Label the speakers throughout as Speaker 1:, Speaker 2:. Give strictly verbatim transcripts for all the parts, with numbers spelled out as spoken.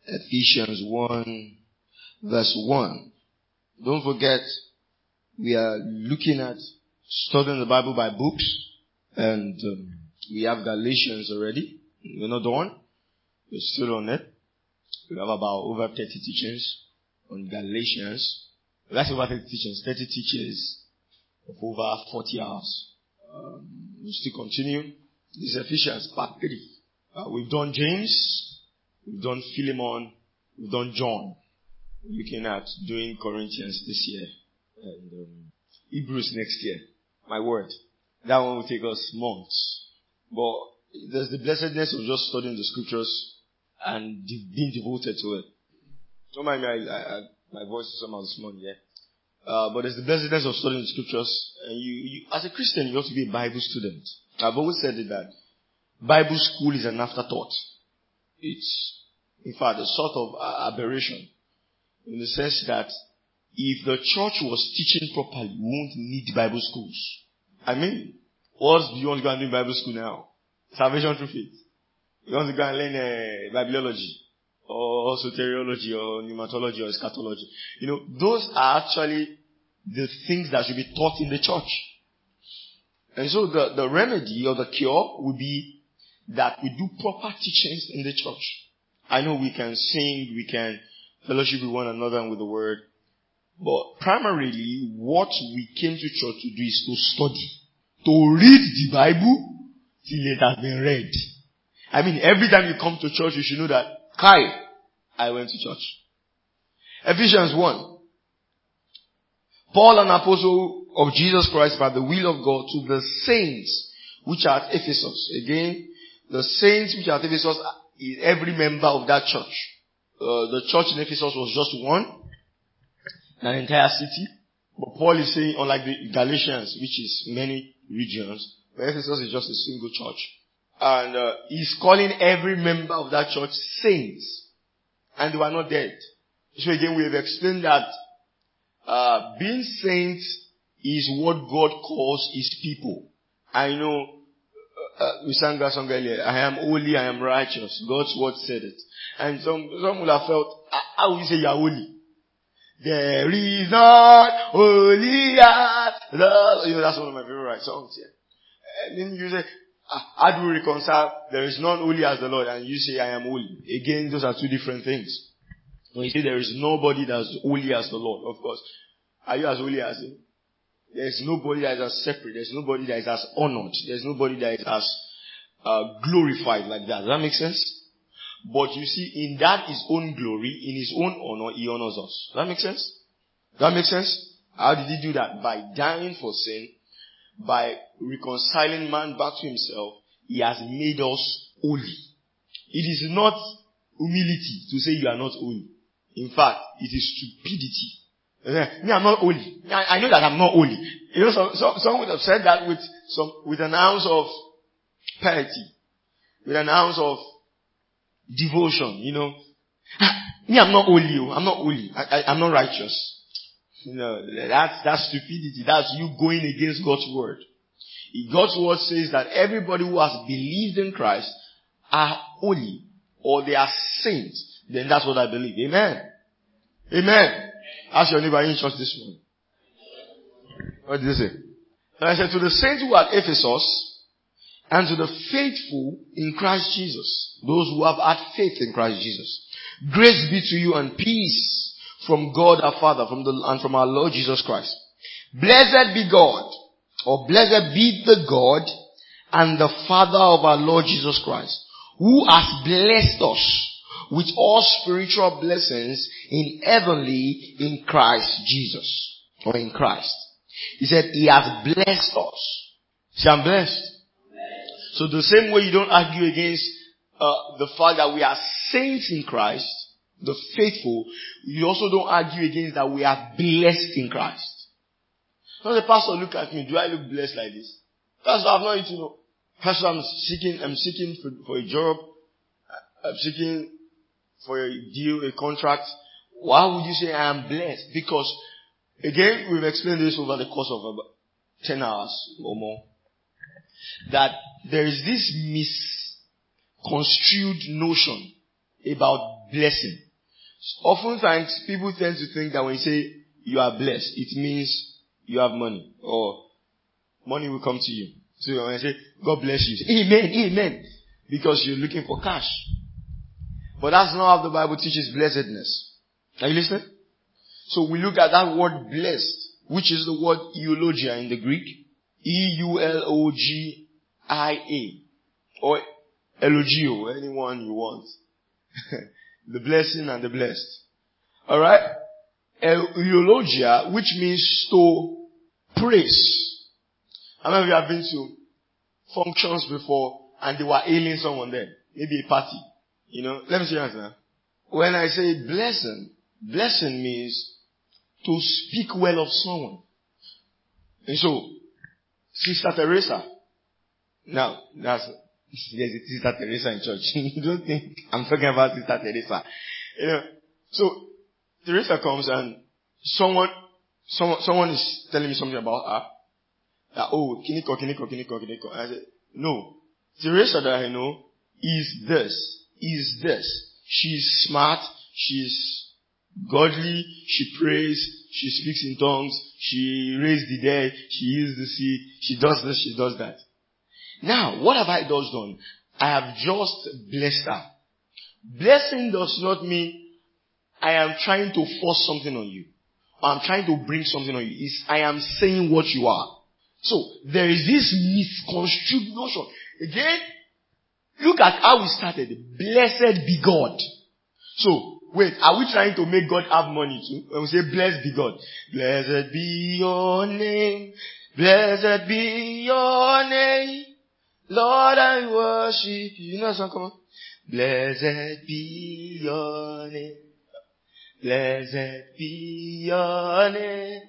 Speaker 1: Ephesians one, verse one. Don't forget, we are looking at studying the Bible by books, and um, we have Galatians already. We're not done. We're still on it. We have about over thirty teachings on Galatians. That's over thirty teachings, thirty teachings of over forty hours. Um, we'll still continue. This is Ephesians part three. Uh, we've done James, we've done Philemon, we've done John. We're looking at doing Corinthians this year, and um, Hebrews next year. My word, that one will take us months. But there's the blessedness of just studying the scriptures and de- being devoted to it. Don't mind me, I, I, I, my voice is somehow this morning, yeah. Uh, but there's the blessedness of studying the scriptures, and you, you, as a Christian, you have to be a Bible student. I've always said it that Bible school is an afterthought. It's, in fact, a sort of aberration, in the sense that if the church was teaching properly, we won't need Bible schools. I mean, what do you want to go and do in Bible school now? Salvation through faith. You want to go and learn uh, bibliology, or soteriology, or pneumatology, or eschatology. You know, those are actually the things that should be taught in the church. And so the, the remedy or the cure would be that we do proper teachings in the church. I know we can sing, we can fellowship with one another and with the word. But primarily, what we came to church to do is to study. To read the Bible till it has been read. I mean, every time you come to church, you should know that, Kai, I went to church. Ephesians one. Paul, an apostle of Jesus Christ by the will of God, to the saints which are at Ephesus. Again, the saints which are at Ephesus is every member of that church. Uh, the church in Ephesus was just one, an entire city. But Paul is saying, unlike the Galatians, which is many regions, but Ephesus is just a single church. And uh, he's calling every member of that church saints. And they were not dead. So again, we have explained that uh, being saints is what God calls his people. I know, uh, we sang that song earlier, I am holy, I am righteous. God's word said it. And some, some would have felt, how will you say you are holy? There is not holy as the, you know, that's one of my favorite songs here. And then you say, how do we reconcile? There is none holy as the Lord, and you say, I am holy. Again, those are two different things. When you say there is nobody that's holy as the Lord, of course, are you as holy as him? There is nobody that is as separate. There is nobody that is as honored. There is nobody that is as uh, glorified like that. Does that make sense? But you see, in that his own glory, in his own honor, he honors us. Does that make sense? Does that make sense? How did he do that? By dying for sin, by reconciling man back to himself, he has made us holy. It is not humility to say you are not holy. In fact, it is stupidity. Me, I'm not holy. I, I know that I'm not holy. You know, some, some, some would have said that with some, with an ounce of piety, with an ounce of devotion, you know. Me, I'm not holy. I'm not holy. I, I, I'm not righteous. You know, that's, that's stupidity. That's you going against God's word. God's word says that everybody who has believed in Christ are holy, or they are saints. Then that's what I believe. Amen. Amen. Ask your neighbor in church this morning. What did they say? And I said, to the saints who are at Ephesus, and to the faithful in Christ Jesus, those who have had faith in Christ Jesus, grace be to you and peace from God our Father, from the and from our Lord Jesus Christ. Blessed be God, or blessed be the God and the Father of our Lord Jesus Christ, who has blessed us with all spiritual blessings in heavenly in Christ Jesus, or in Christ. He said he has blessed us. See, I'm blessed. So the same way you don't argue against uh, the fact that we are saints in Christ, the faithful, you also don't argue against that we are blessed in Christ. Now the pastor look at me, do I look blessed like this? Pastor, I'm not, you know, pastor, I'm seeking, I'm seeking for, for a job, I'm seeking for a deal, a contract. Why would you say I am blessed? Because, again, we've explained this over the course of about ten hours or more, that there is this misconstrued notion about blessing. Oftentimes, people tend to think that when you say you are blessed, it means you have money or money will come to you. So when I say, God bless you, say, amen, amen. Because you're looking for cash. But that's not how the Bible teaches blessedness. Are you listening? So we look at that word blessed, which is the word eulogia in the Greek. E U L O G I A. Or elogio, anyone you want. The blessing and the blessed. Alright? Eulogia, which means to praise. How many of you have been to functions before and they were hailing someone there? Maybe a party. You know, let me see your answer. When I say blessing, blessing means to speak well of someone. And so, Sister Teresa. Now, that's, there's a Sister Teresa in church. You don't think I'm talking about Sister Teresa. You know, so, Teresa comes and someone, someone, someone is telling me something about her. That, oh, kiniko, kiniko, kiniko, kiniko. I said, no. Teresa that I know is this, is this. She's smart, she's godly, she prays, she speaks in tongues, she raised the dead, she heals the sick, she does this, she does that. Now, what have I just done? I have just blessed her. Blessing does not mean I am trying to force something on you. Or I'm trying to bring something on you. It's I am saying what you are. So, there is this misconstrued notion. Again, look at how we started. Blessed be God. So, wait, are we trying to make God have money too? When we say blessed be God. Blessed be your name. Blessed be your name. Lord, I worship you. You know that song, come on. Blessed be your name. Blessed be your name.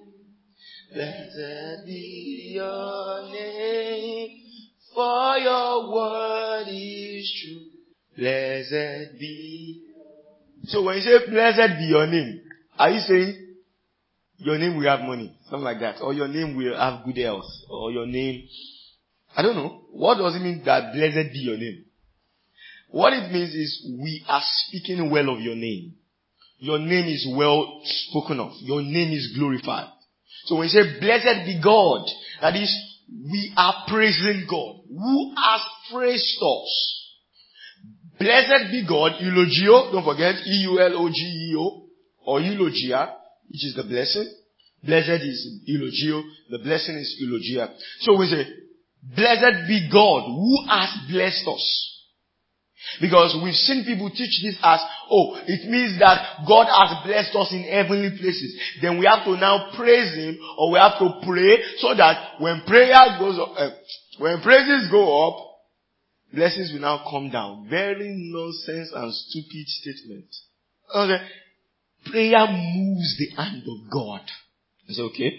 Speaker 1: Blessed be your name. For your word is true. Blessed be. So when you say blessed be your name, are you saying your name will have money? Something like that. Or your name will have good health. Or your name, I don't know. What does it mean that blessed be your name? What it means is we are speaking well of your name. Your name is well spoken of. Your name is glorified. So when you say blessed be God, that is, we are praising God who has praised us. Blessed be God, eulogio, don't forget, E U L O G E O, or eulogia, which is the blessing. Blessed is eulogio, the blessing is eulogia. So we say, blessed be God who has blessed us. Because we've seen people teach this as, oh, it means that God has blessed us in heavenly places. Then we have to now praise Him, or we have to pray, so that when prayer goes up, uh, when praises go up, blessings will now come down. Very nonsense and stupid statement. Okay. Prayer moves the hand of God. Is it okay?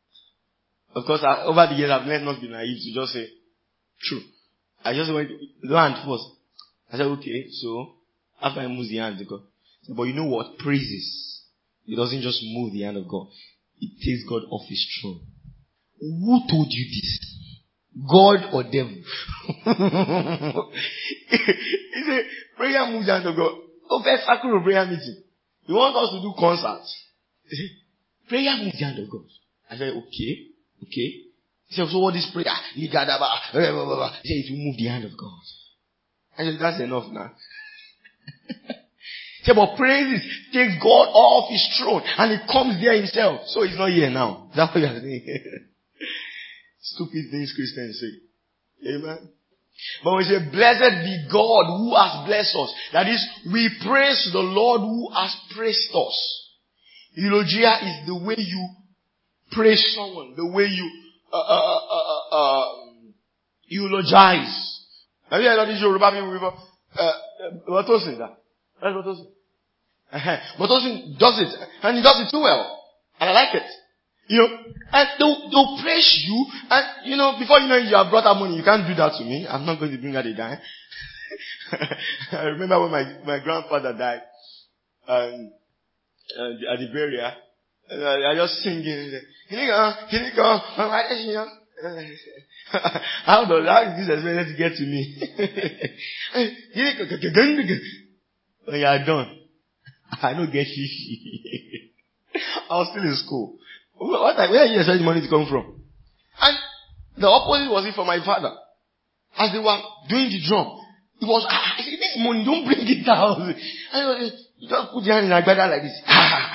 Speaker 1: Of course, I, over the years I've learned not to be naive to just say, true. I just went to land first. I said, okay, so after I move the hand of God. But you know what? Praises. It doesn't just move the hand of God. It takes God off His throne. Who told you this? God or devil? He said, prayer moves the hand of God. Oh, first circle of prayer meeting. You want us to do concerts? He said, prayer moves the hand of God. I said, okay, okay. He said, so what is prayer? He said, it will move the hand of God. I said, that's enough now. He said, but praises takes God off His throne and He comes there Himself. So He's not here now. That's what you're saying. Stupid things Christians say. Amen. But we say, blessed be God who has blessed us. That is, we praise the Lord who has praised us. Eulogia is the way you praise someone, the way you uh, uh, uh, uh, uh, eulogize. Have you heard of this Yoruba people before? What was it? That's what was it. Botosin does it, and he does it too well. And I like it. You know, and they'll, they'll praise you, and you know, before you know it, you have brought out money. You can't do that to me. I'm not going to bring out a dime. I remember when my, my grandfather died, and, and at the burial, and I, I just singing, here you go, here you go, how does how is this experience to get to me? When you are done, I don't get shishi. I was still in school. What, where did you expect money to come from? And the opposite was it for my father. As they were doing the drum, it was, ah, I said, this money, don't bring it down. And you just put your hand in a gather like this. Ah.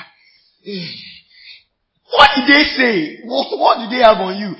Speaker 1: What did they say? What, what did they have on you?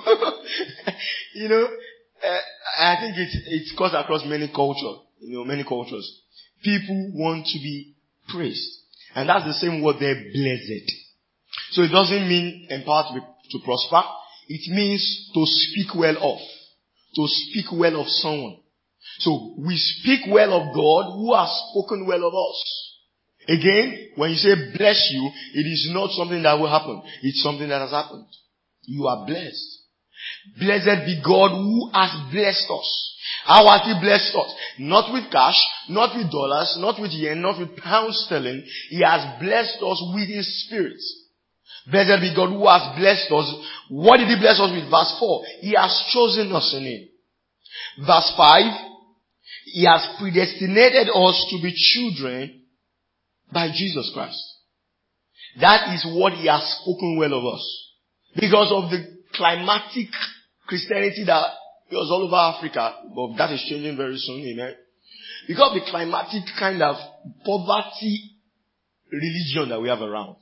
Speaker 1: You know, uh, I think it, it cuts across many cultures. You know, many cultures. People want to be praised. And that's the same word there, blessed. So it doesn't mean empowered to, be, to prosper. It means to speak well of. To speak well of someone. So we speak well of God who has spoken well of us. Again, when you say bless you, it is not something that will happen. It's something that has happened. You are blessed. Blessed be God who has blessed us. How has He blessed us? Not with cash, not with dollars, not with yen, not with pounds sterling. He has blessed us with His Spirit. Blessed be God who has blessed us. What did He bless us with? Verse four. He has chosen us in Him. Verse five. He has predestinated us to be children by Jesus Christ. That is what He has spoken well of us. Because of the climatic Christianity that was all over Africa, but that is changing very soon, amen. Because of the climatic kind of poverty religion that we have around.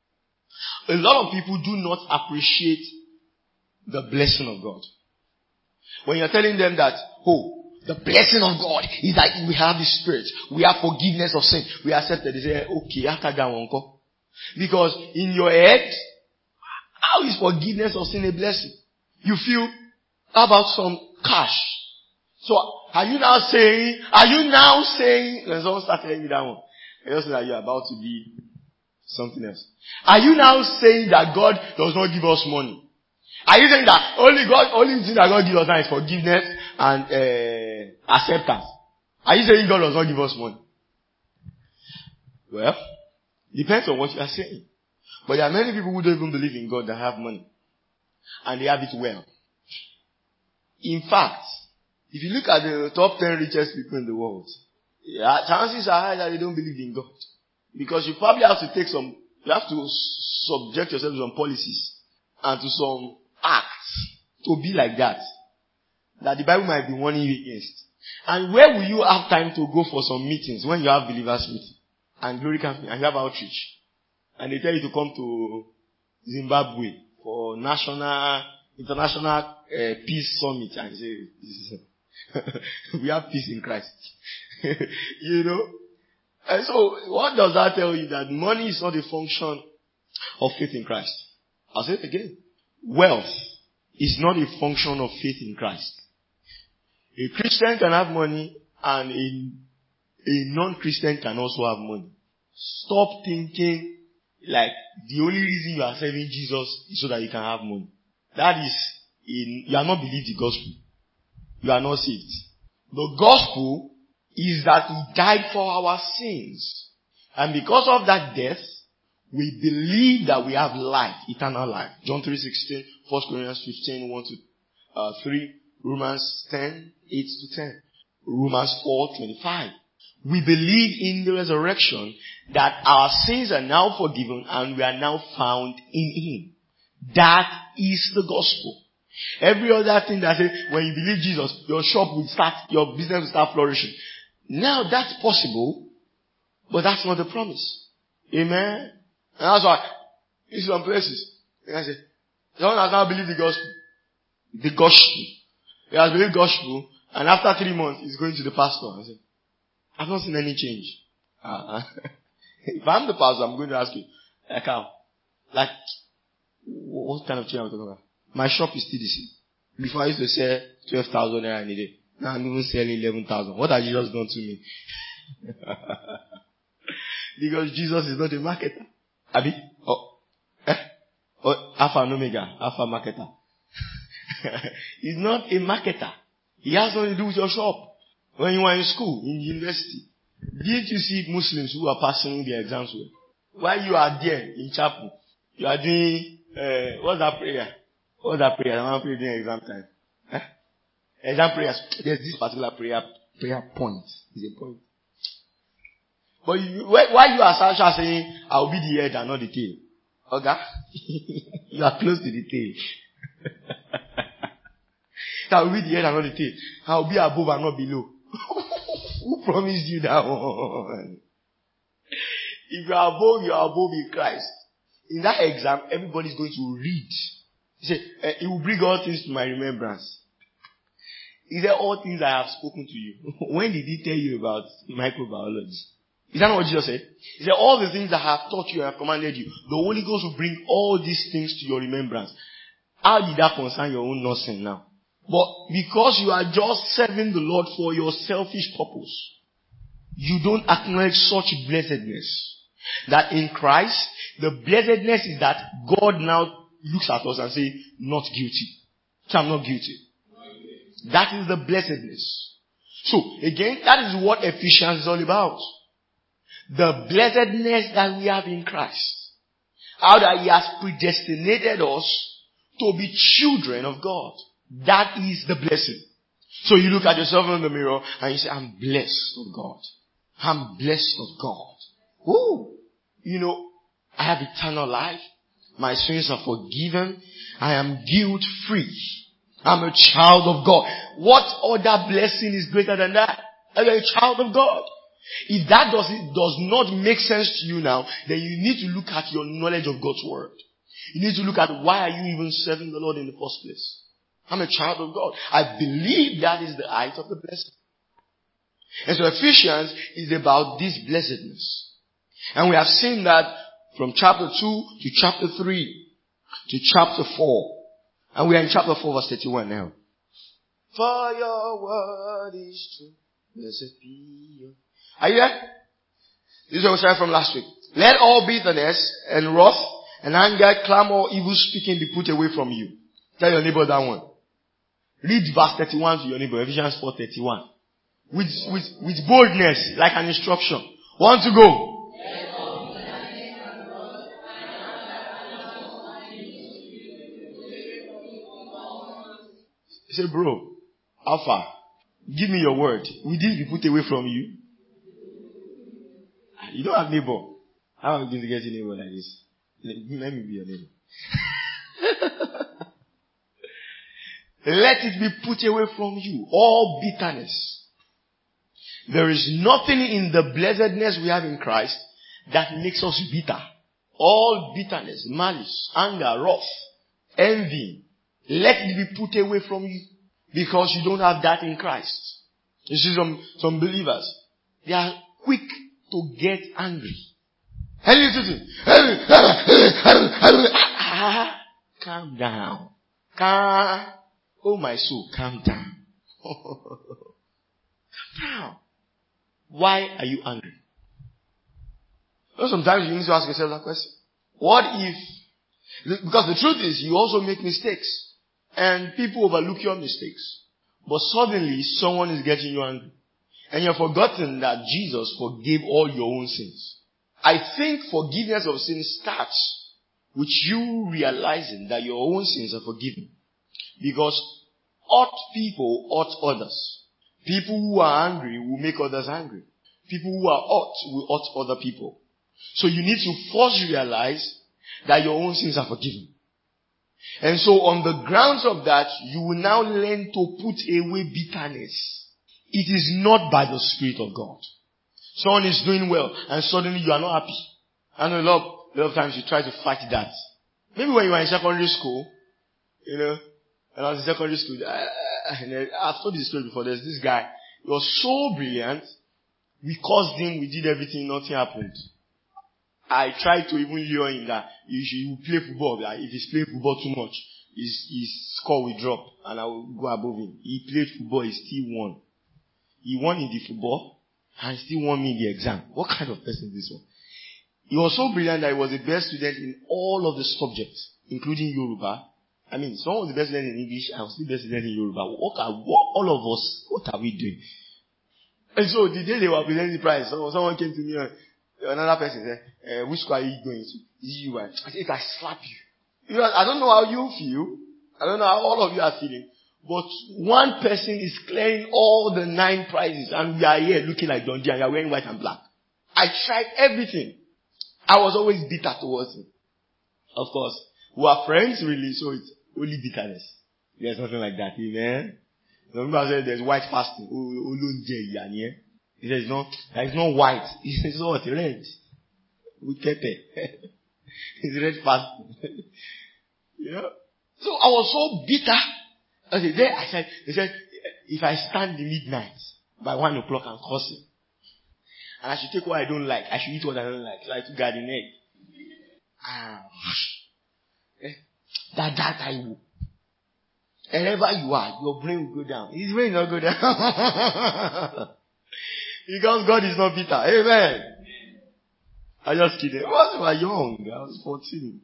Speaker 1: A lot of people do not appreciate the blessing of God. When you're telling them that, oh, the blessing of God is that we have the Spirit, we have forgiveness of sin, we accept it. They say, okay, after that one go. Because in your head, how is forgiveness of sin a blessing? You feel, how about some cash? So, are you now saying, are you now saying, when someone started telling me that one, I just say that you're about to be something else. Are you now saying that God does not give us money? Are you saying that only God, only thing that God gives us now is forgiveness and uh, acceptance? Are you saying God does not give us money? Well, depends on what you are saying. But there are many people who don't even believe in God that have money. And they have it well. In fact, if you look at the top ten richest people in the world, yeah, chances are high that they don't believe in God. Because you probably have to take some, you have to subject yourself to some policies and to some acts to be like that. That the Bible might be warning you against. And where will you have time to go for some meetings when you have believers meeting? And glory camping, and you have outreach. And they tell you to come to Zimbabwe for national, international uh, peace summit. And say, this is, we have peace in Christ. You know? And so, what does that tell you? That money is not a function of faith in Christ. I'll say it again. Wealth is not a function of faith in Christ. A Christian can have money and a, a non-Christian can also have money. Stop thinking like the only reason you are serving Jesus is so that you can have money. That is, in, you are not believed the gospel. You are not saved. The gospel is that He died for our sins. And because of that death, we believe that we have life, eternal life. John three sixteen, First Corinthians fifteen, one to three, Romans ten, eight to ten, Romans four, twenty-five. We believe in the resurrection, that our sins are now forgiven and we are now found in Him. That is the gospel. Every other thing that says, when you believe Jesus, your shop will start, your business will start flourishing. Now that's possible, but that's not the promise. Amen? And that's why, in some places, I say, someone has now believed the gospel. The gospel. He has believed the gospel, and after three months, he's going to the pastor. I say, I've not seen any change. Uh-huh. If I'm the pastor, I'm going to ask you, like how? Like, what kind of change are we talking about? My shop is still the same. Before I used to sell twelve thousand naira in a day. Now I'm even selling eleven thousand. What has Jesus done to me? Because Jesus is not a marketer. Abi? Oh, eh? Oh, Alpha and Omega. Alpha marketer. He's not a marketer. He has nothing to do with your shop. When you were in school, in university, didn't you see Muslims who are passing their exams well? While you are there in chapel, you are doing, uh, what's that prayer? What's that prayer? I want to pray during exam time. Eh? Exam prayers. There's this particular prayer, prayer point. Is a point. But you, why you are Sasha saying, I'll be the head and not the tail? Okay? You are close to the tail. I'll be the head and not the tail. I'll be above and not below. Who promised you that one? If you are above, you are above in Christ. In that exam, everybody is going to read. He said, uh, it will bring all things to my remembrance. He said, all things I have spoken to you. When did he tell you about microbiology? Is that not what Jesus said? He said, all the things I have taught you and have commanded you, the Holy Ghost will bring all these things to your remembrance. How did that concern your own nursing now? But because you are just serving the Lord for your selfish purpose, you don't acknowledge such blessedness. That in Christ, the blessedness is that God now looks at us and says, not guilty. So I'm not guilty. That is the blessedness. So, again, that is what Ephesians is all about. The blessedness that we have in Christ. How that He has predestinated us to be children of God. That is the blessing. So you look at yourself in the mirror and you say, I'm blessed of God. I'm blessed of God. Woo! You know, I have eternal life. My sins are forgiven. I am guilt free. I'm a child of God. What other blessing is greater than that? You're a child of God. If that does, does not make sense to you now, then you need to look at your knowledge of God's word. You need to look at why are you even serving the Lord in the first place. I'm a child of God. I believe that is the height of the blessing. And so Ephesians is about this blessedness. And we have seen that from chapter two to chapter three to chapter four. And we are in chapter four verse thirty-one now. For your word is true. Blessed be your... Are you there? This is what we started from last week. Let all bitterness and wrath and anger, clamor, evil speaking be put away from you. Tell your neighbor that one. Read verse thirty-one to your neighbor. Ephesians four thirty-one. With, with, with boldness, like an instruction. Want to go? Say, bro, how far? Give me your word. Will this be put away from you? You don't have neighbor. How am I going to get a neighbor like this? Let me be your neighbor. Let it be put away from you. All bitterness. There is nothing in the blessedness we have in Christ that makes us bitter. All bitterness, malice, anger, wrath, envy. Let it be put away from you. Because you don't have that in Christ. You see some, some believers. They are quick to get angry. Calm down. Calm. Oh my soul, calm down. Calm down. Why are you angry? You know, sometimes you need to ask yourself that question. What if, because the truth is you also make mistakes. And people overlook your mistakes. But suddenly someone is getting you angry. And you've forgotten that Jesus forgave all your own sins. I think forgiveness of sins starts with you realizing that your own sins are forgiven. Because hurt people hurt others. People who are angry will make others angry. People who are hurt will hurt other people. So you need to first realize that your own sins are forgiven. And so on the grounds of that, you will now learn to put away bitterness. It is not by the Spirit of God. Someone is doing well and suddenly you are not happy. I know a lot, a lot of times you try to fight that. Maybe when you were in secondary school, you know, when I was in secondary school, I, I, I've told this story before. There's this guy. He was so brilliant. We caused him, we did everything, nothing happened. I tried to even lure him that you should play football. Like if he's playing football too much, his, his score will drop and I will go above him. He played football, he still won. He won in the football and still won me in the exam. What kind of person is this one? He was so brilliant that he was the best student in all of the subjects, including Yoruba. I mean, someone was the best student in English, I was the best student in Yoruba. What are, what, all of us, what are we doing? And so the day they were presenting the prize, someone came to me and another person said, uh, which school are you going to? Is it you? I said, if I slap you. You know, I don't know how you feel. I don't know how all of you are feeling. But one person is clearing all the nine prizes and we are here looking like Don G and you are wearing white and black. I tried everything. I was always bitter towards him. Of course, we are friends really, so it's only bitterness. There's nothing like that, amen. Some people say there's white fasting. He says no, it's not white. It's not red. With pepper. It's red fasting. You know? So I was so bitter. Okay, there I said, they said, if I stand in midnight by one o'clock and curse him, and I should take what I don't like, I should eat what I don't like. So I took garden egg. Ah, that that I will. Wherever you are, your brain will go down. His brain will not go down. Because God is not bitter. Amen. I'm just kidding. I was young. I was fourteen.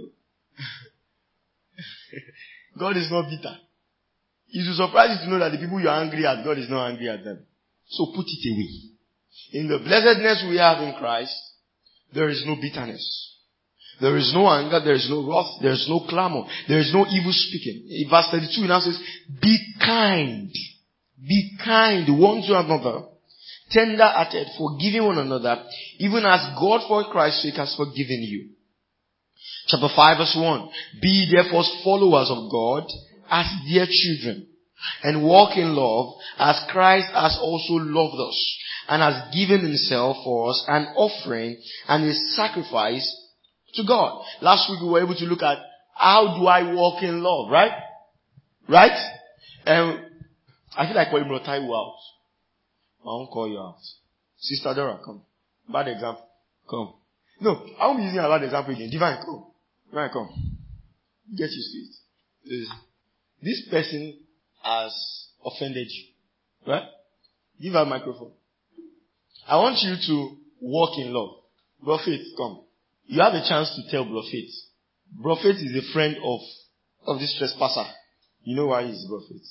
Speaker 1: God is not bitter. It will surprise you to know that the people you are angry at, God is not angry at them. So put it away. In the blessedness we have in Christ, there is no bitterness. There is no anger, there is no wrath, there is no clamor, there is no evil speaking. In verse thirty-two, it now says, be kind. Be kind one to another, tender-hearted, forgiving one another, even as God for Christ's sake has forgiven you. Chapter five verse one. Be therefore followers of God as dear children, and walk in love as Christ has also loved us, and has given himself for us an offering and a sacrifice to God. Last week we were able to look at how do I walk in love, right? Right? And I feel like calling Brother Taiwo out. I won't call you out. Sister Dora, come. Bad example. Come. No, I won't be using a bad example again. Divine, come. Divine, come. Get used to it. This person has offended you. Right? Give her a microphone. I want you to walk in love. Bro Faith, come. You have a chance to tell Bro Faith. Bro Faith is a friend of, of this trespasser. You know why he's Bro Faith?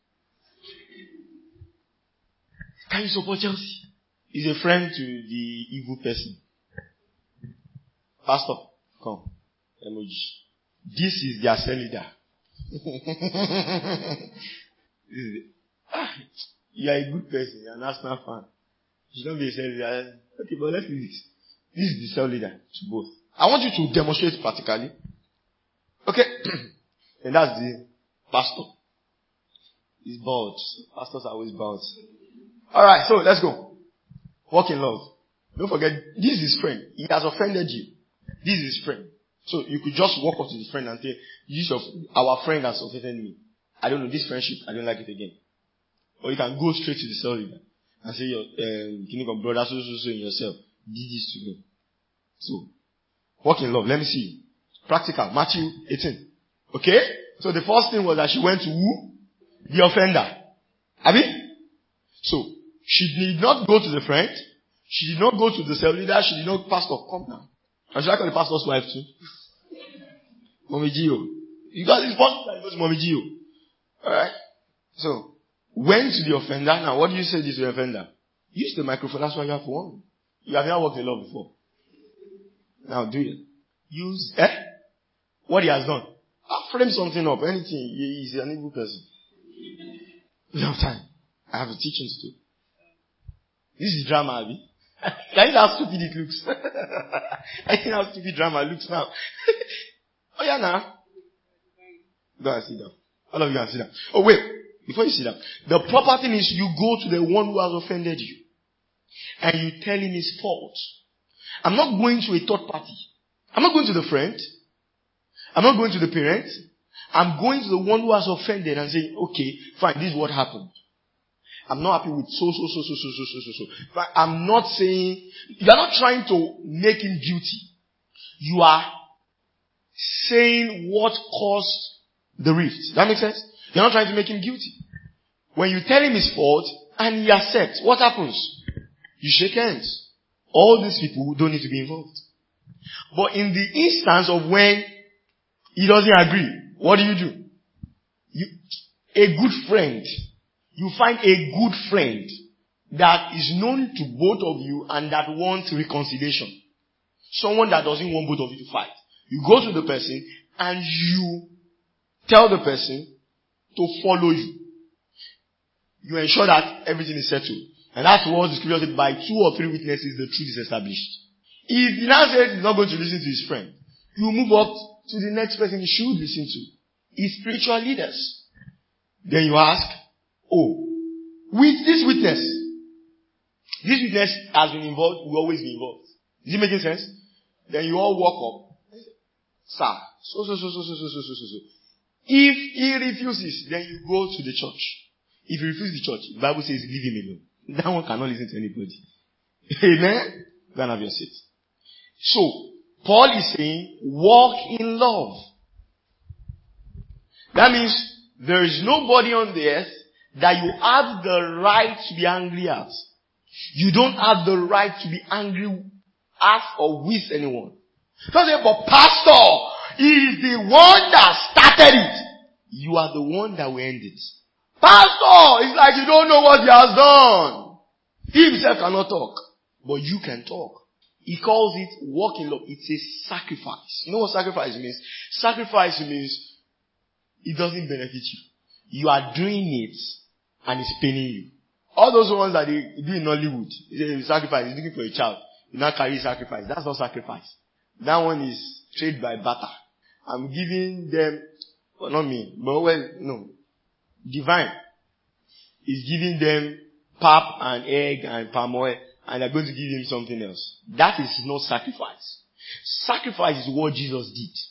Speaker 1: Can you support Chelsea? He's a friend to the evil person. Pastor, come. Emoji. This is their cell leader. ah, you are a good person. You are an Arsenal fan. You should not be a cell leader. Okay, but let's do this. This is the cell leader to both. I want you to demonstrate practically. Okay? And that's the pastor. He's bald. Pastors are always bald. Alright, so let's go. Walk in love. Don't forget, this is his friend. He has offended you. This is his friend. So you could just walk up to his friend and say, this of our friend has offended me. I don't know, this friendship, I don't like it again. Or you can go straight to the cell leader and say, your um, king of brother, so, so, so in yourself. Did this to me. So, walk in love. Let me see. Practical. Matthew eighteen. Okay? So the first thing was that she went to who? The offender. Abi? So, she did not go to the friend. She did not go to the cell leader. She did not, pastor, come now. And should I call the pastor's wife too? Mommy Gio. You guys, it's possible that you go to Mommy Gio. Alright? So, went to the offender. Now, what do you say to the offender? Use the microphone. That's why you have one. You have never worked in love before. Now do it. Use, eh? What he has done. I'll frame something up. Anything. He, he's an evil person. We have time. I have a teaching to do. This is drama, Abby. Can you see how stupid it looks? I think how stupid drama looks now. Oh yeah, now. Go and sit down. All of you can sit down. Oh wait. Before you sit down. The proper thing is you go to the one who has offended you. And you tell him his fault. I'm not going to a third party. I'm not going to the friend. I'm not going to the parent. I'm going to the one who has offended and saying, okay, fine, this is what happened. I'm not happy with so, so, so, so, so, so, so, so, so. But I'm not saying, you're not trying to make him guilty. You are saying what caused the rift. That makes sense? You're not trying to make him guilty. When you tell him his fault and he accepts, what happens? You shake hands. All these people don't need to be involved. But in the instance of when he doesn't agree, what do you do? You, a good friend, you find a good friend that is known to both of you and that wants reconciliation. Someone that doesn't want both of you to fight. You go to the person and you tell the person to follow you. You ensure that everything is settled. And that's what the scripture said, by two or three witnesses the truth is established. If he now said he's not going to listen to his friend, you move up to the next person he should listen to. His spiritual leaders. Then you ask, oh, with this witness, this witness has been involved, will always be involved. Is it making sense? Then you all walk up. Sir, so, so, so, so, so, so, so, so, so. If he refuses, then you go to the church. If he refuses the church, the Bible says leave him alone. That one cannot listen to anybody. Amen? Go and have your seat. So, Paul is saying, walk in love. That means there is nobody on the earth that you have the right to be angry at. You don't have the right to be angry at or with anyone. Don't say, but pastor, he is the one that started it. You are the one that will end it. Pastor, it's like you don't know what he has done. He himself cannot talk, but you can talk. He calls it walk in love. It's a sacrifice. You know what sacrifice means? Sacrifice means it doesn't benefit you. You are doing it and it's paining you. All those ones that they do in Hollywood, they sacrifice, you're looking for a child. You now carry sacrifice. That's not sacrifice. That one is trade by barter. I'm giving them, well, not me, but well, no. Divine is giving them pap and egg and palm oil, and they're going to give him something else. That is not sacrifice. Sacrifice is what Jesus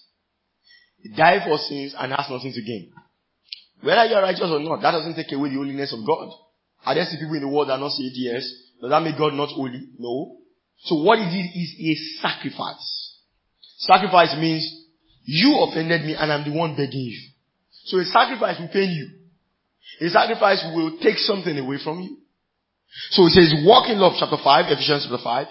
Speaker 1: did. He died for sins and has nothing to gain. Whether you are righteous or not, that doesn't take away the holiness of God. Are there still people in the world that are not saved? Yes. Does that make God not holy? No. So what he did is a sacrifice. Sacrifice means you offended me and I'm the one begging you. So a sacrifice will pain you. A sacrifice will take something away from you. So it says, walk in love, chapter five, Ephesians chapter five.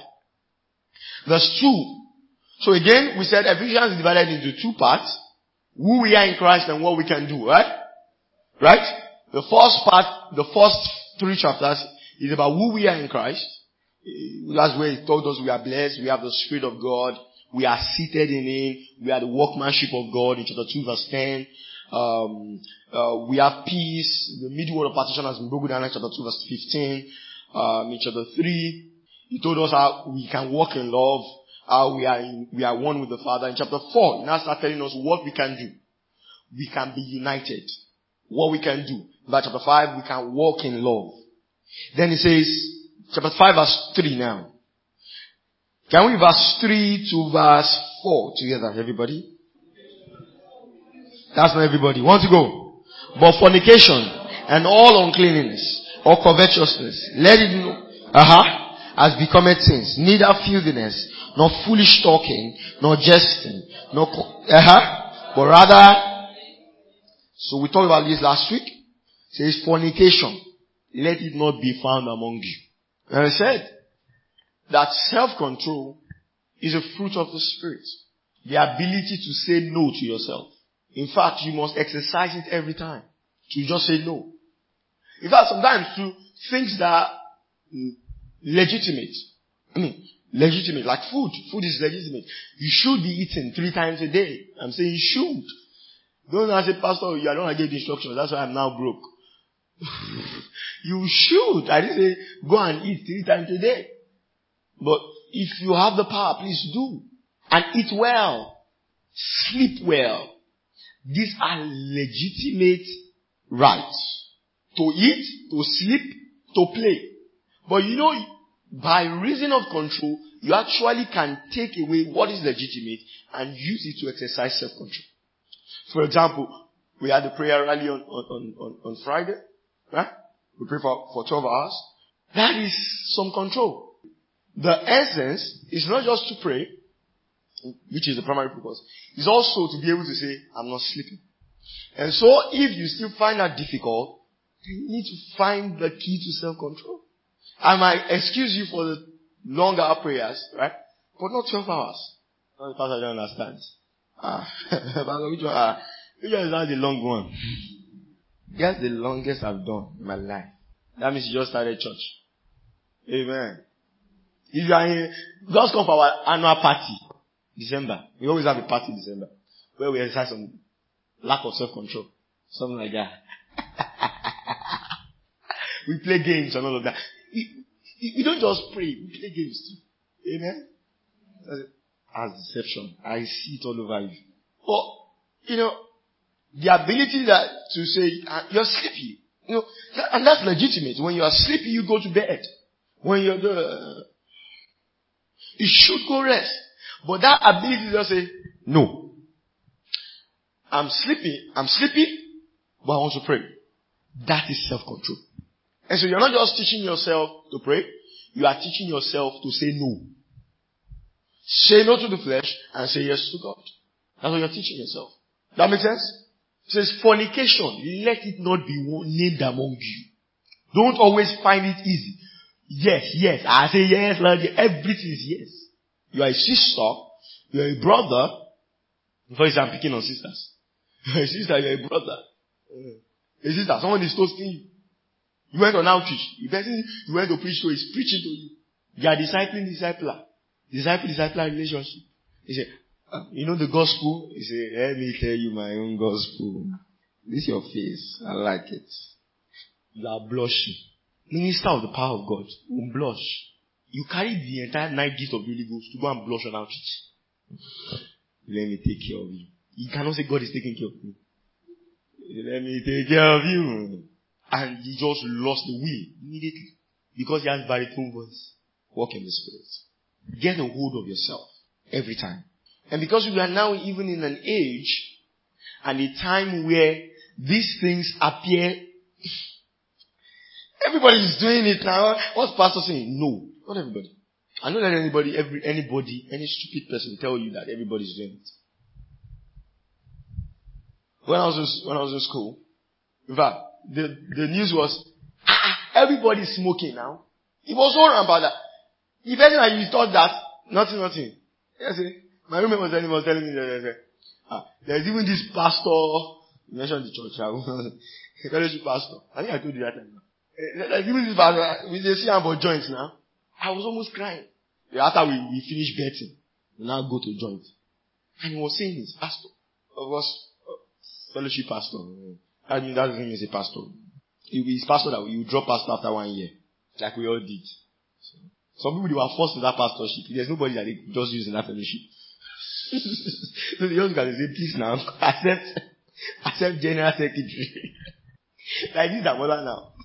Speaker 1: Verse two. So again, we said Ephesians is divided into two parts. Who we are in Christ and what we can do, right? Right? The first part, the first three chapters is about who we are in Christ. That's where he told us we are blessed, we have the Spirit of God, we are seated in Him, we are the workmanship of God in chapter two verse ten. Um, uh, we have peace. The middle wall of partition has been broken down in chapter two verse fifteen. Um, in chapter three, he told us how we can walk in love, how we are in, we are one with the Father. In chapter four, he now starts telling us what we can do. We can be united. What we can do. By chapter five, we can walk in love. Then he says, chapter five verse three now. Can we verse three to verse four together, everybody? That's not everybody. Want to go? But fornication and all uncleanness or covetousness, let it know, uh-huh, as becometh sins, neither filthiness, nor foolish talking, nor jesting, nor, uh-huh, but rather, so we talked about this last week, it says fornication, let it not be found among you. And I said that self-control is a fruit of the Spirit. The ability to say no to yourself. In fact, you must exercise it every time. To just say no. In fact, sometimes to things that are legitimate. I mean, legitimate. Like food. Food is legitimate. You should be eating three times a day. I'm saying you should. Don't say, Pastor, you are not going to give instructions. That's why I'm now broke. You should. I didn't say go and eat three times a day. But if you have the power, please do. And eat well. Sleep well. These are legitimate rights. To eat, to sleep, to play. But you know, by reason of control, you actually can take away what is legitimate and use it to exercise self-control. For example, we had a prayer rally on, on, on, on Friday. Right? We pray for, for twelve hours. That is some control. The essence is not just to pray, which is the primary purpose. It's also to be able to say, I'm not sleeping. And so, if you still find that difficult, you need to find the key to self-control. I might excuse you for the longer prayers, right? But not twelve hours. No, the pastor don't understand. Ah, which one, ah, which one is not the long one? That's the longest I've done in my life. That means you just started church. Amen. If you are in, just come for our annual party. December. We always have a party in December. Where we exercise some lack of self-control. Something like that. We play games and all of that. We don't just pray. We play games too. Amen? As deception. I see it all over you. But, you know, the ability that to say, uh, you're sleepy. You know, and that's legitimate. When you are sleepy, you go to bed. When you're the, you should go rest. But that ability to say, no. I'm sleepy. I'm sleepy, but I want to pray. That is self-control. And so you're not just teaching yourself to pray. You are teaching yourself to say no. Say no to the flesh and say yes to God. That's what you're teaching yourself. That makes sense? It says fornication, let it not be named among you. Don't always find it easy. Yes, yes. I say yes, Lord. Everything is yes. You are a sister. You are a brother. For example, I'm picking on sisters. You are a sister, you are a brother. A sister, someone is toasting you. You went on outreach. The person you went to preach to is preaching to you. You are discipling discipler. Disciple-discipler relationship. He said, you know the gospel? He said, let me tell you my own gospel. This is your face. I like it. You are blushing. Minister of the power of God. You blush. You carry the entire night gift of the Holy Ghost to go and blush on outreach. Let me take care of you. You cannot say God is taking care of me. Let me take care of you. And he just lost the will immediately. Because he has baritone voice. Walk in the Spirit. Get a hold of yourself every time. And because we are now even in an age and a time where these things appear, everybody is doing it now. What's pastor saying? No, not everybody. I don't let anybody, every anybody, any stupid person tell you that everybody is doing it. When I was in, when I was in school, in fact, the the news was ah, everybody is smoking now. It was all around about that. The person that you thought that nothing, nothing. Yes, my roommate was telling me, was telling me that ah, there's even this pastor. You mentioned the church, a fellowship pastor. I think I told you that time. There's even this pastor. We see him for joints now. I was almost crying. After we, we finished betting, we now go to joint. And he was saying his pastor. Of course, fellowship pastor. I mean, that doesn't mean he's a pastor. He's pastor that you drop pastor after one year. Like we all did. So, some people, they were forced to that pastorship. There's nobody that they just use in that fellowship. So they just got to say, please now, accept, accept general secretary. Like this, that mother now.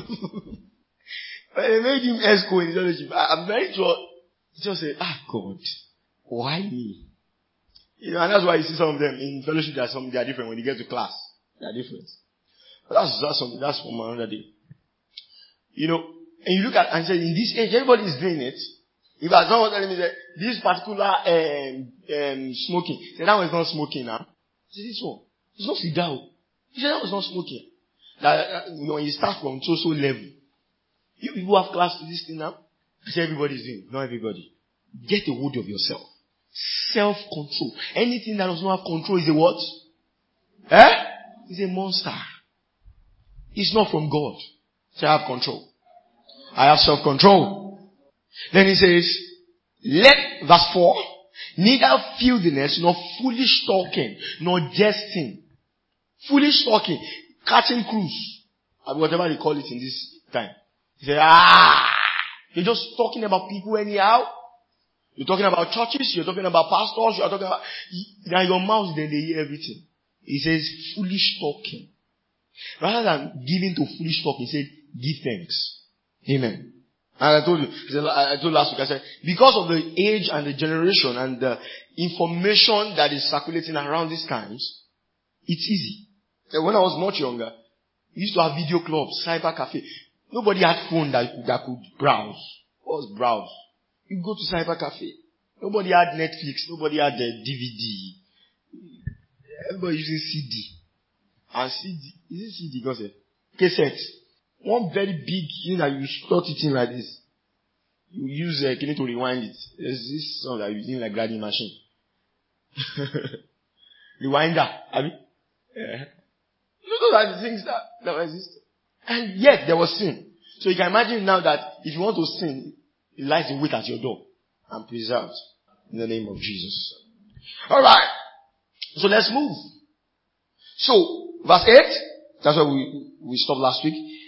Speaker 1: But they made him esco in the fellowship. I'm very sure he just said, ah, God, why me? You know, and that's why you see some of them in fellowship, there are some, they are different. When you get to class, they are different. But that's, that's something, that's from another day. You know, and you look at, and say, in this age, everybody is doing it. If I someone telling me that this particular, um, um, smoking, say that one is not smoking now. Say this one. It's not cigar. He said that was not smoking. That, uh, you know, when you start from so-so level, you people have class to this thing now. I say everybody is doing it. Not everybody. Get a hold of yourself. Self-control. Anything that does not have control is a what? Eh? It's a monster. It's not from God. So I have control. I have self-control. Then he says, let, verse four, neither filthiness nor foolish talking nor jesting. Foolish talking, catching cruise, whatever they call it in this time. He said, ah, you're just talking about people anyhow. You're talking about churches, you're talking about pastors, you're talking about, now your mouth, then they hear everything. He says, foolish talking. Rather than giving to foolish talk, he said, give thanks. Amen. And I told you, I told last week, I said, because of the age and the generation and the information that is circulating around these times, it's easy. And when I was much younger, we used to have video clubs, cyber cafe. Nobody had phone that, that could browse. What was browse? You go to cyber cafe. Nobody had Netflix. Nobody had the D V D. Everybody using C D. And C D, is it C D? Because uh, cassette. One very big thing that you slot it in like this. You use a uh, to rewind it. There's this song that you're using like grinding machine. Rewinder. I mean, yeah. Those are the things that, that exist. And yet there was sin. So you can imagine now that if you want to sin, it lies in wait at your door and preserved in the name of Jesus. Alright. So let's move. So, verse eight, that's where we, we stopped last week.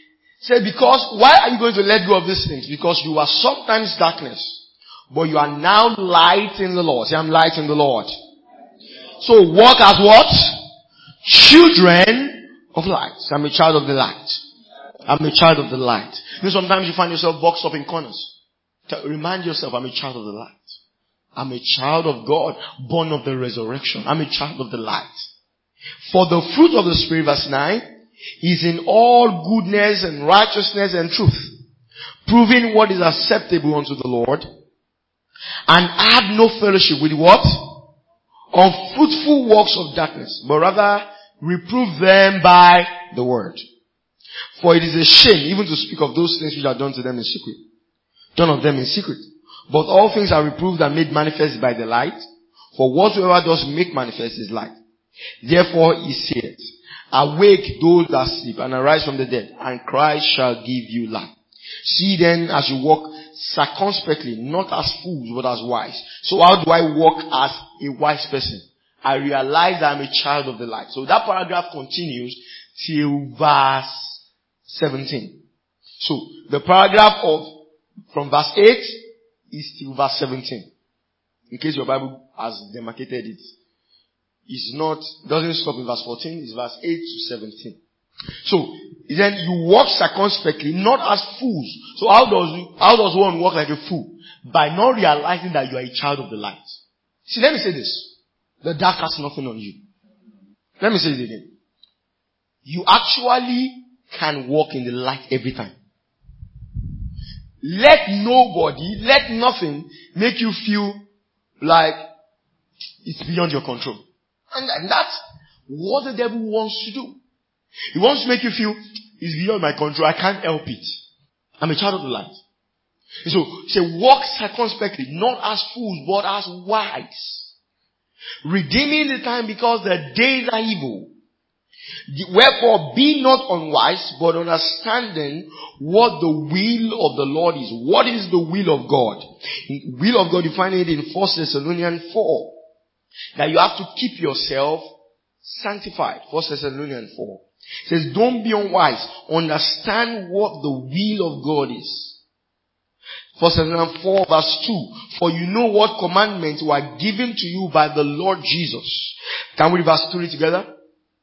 Speaker 1: Say, because, why are you going to let go of these things? Because you are sometimes darkness, but you are now light in the Lord. Say, I'm light in the Lord. So walk as what? Children of light. So I'm a child of the light. I'm a child of the light. You know, sometimes you find yourself boxed up in corners. Remind yourself, I'm a child of the light. I'm a child of God, born of the resurrection. I'm a child of the light. For the fruit of the Spirit, verse nine, is in all goodness and righteousness and truth, proving what is acceptable unto the Lord, and have no fellowship with what? Unfruitful works of darkness, but rather reprove them by the word. For it is a shame even to speak of those things which are done to them in secret. Done of them in secret. But all things are reproved and made manifest by the light, for whatsoever does make manifest is light. Therefore he said, awake those that sleep and arise from the dead, and Christ shall give you light. See then as you walk circumspectly, not as fools, but as wise. So how do I walk as a wise person? I realize that I'm a child of the light. So that paragraph continues till verse seventeen. So the paragraph of from verse eight is till verse seventeen. In case your Bible has demarcated it. It's not, doesn't stop in verse fourteen, it's verse eight to seventeen. So, then you walk circumspectly, not as fools. So how does, how does one walk like a fool? By not realizing that you are a child of the light. See, let me say this. The dark has nothing on you. Let me say it again. You actually can walk in the light every time. Let nobody, let nothing make you feel like it's beyond your control. And, and that's what the devil wants to do. He wants to make you feel it's beyond my control. I can't help it. I'm a child of the light. So, say, walk circumspectly, not as fools, but as wise. Redeeming the time because the days are evil. Wherefore, be not unwise, but understanding what the will of the Lord is. What is the will of God? The will of God, you find it in First Thessalonians four. That you have to keep yourself sanctified. First Thessalonians four. It says, don't be unwise. Understand what the will of God is. First Thessalonians four verse two. For you know what commandments were given to you by the Lord Jesus. Can we read verse three together?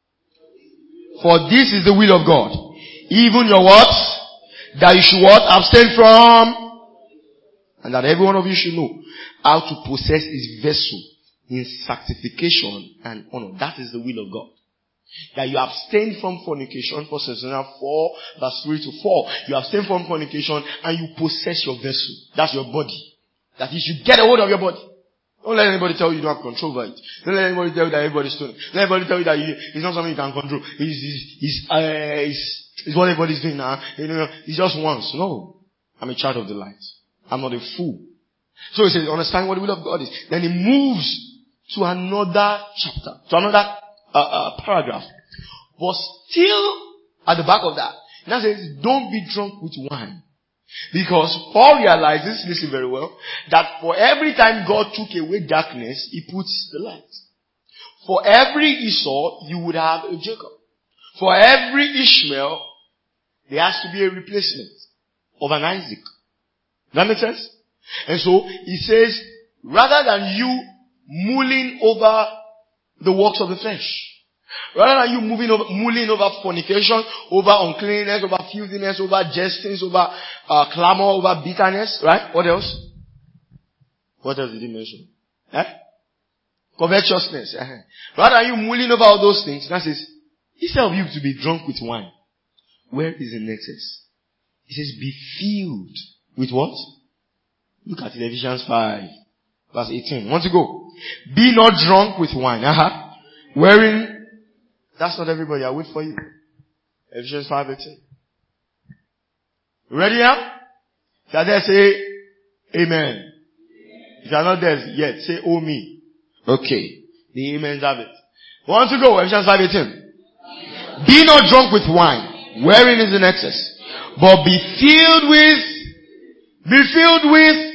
Speaker 1: For this is the will of God. Even your what? That you should what? Abstain from. And that every one of you should know how to possess his vessel in sanctification and honor. That is the will of God. That you abstain from fornication. First Thessalonians four verse three to four. You abstain from fornication and you possess your vessel. That's your body. That is, you get a hold of your body. Don't let anybody tell you you don't have control over it. Don't let anybody tell you that everybody's doing it. Don't let anybody tell you that you, it's not something you can control. It's, it's, it's, uh, it's, it's what everybody's doing now. You know, it's just once. No. I'm a child of the light. I'm not a fool. So he says, understand what the will of God is. Then he moves to another chapter, to another uh, uh, paragraph. But still at the back of that, now says, don't be drunk with wine. Because Paul realizes, listen very well, that for every time God took away darkness, he puts the light. For every Esau, you would have a Jacob. For every Ishmael, there has to be a replacement of an Isaac. Does that make sense? And so, he says, rather than you mulling over the works of the flesh, rather than you moving over, mulling over fornication, over uncleanness, over filthiness, over jestings, over uh, clamor, over bitterness, right? What else? What else did he mention? Eh? Covetousness. Eh? Rather than you mulling over all those things, that says, instead of you to be drunk with wine, where is the nexus? He says, be filled with what? Look at Ephesians five, verse eighteen. Want to go? Be not drunk with wine. Uh-huh. Wherein, that's not everybody. I'll wait for you. Ephesians five eighteen. Ready now? If you are there, say Amen. If you are not there yet, say Oh me. Okay. The amens have it. Want to go? Ephesians five eighteen. Be not drunk with wine, wherein is an excess, but be filled with, be filled with.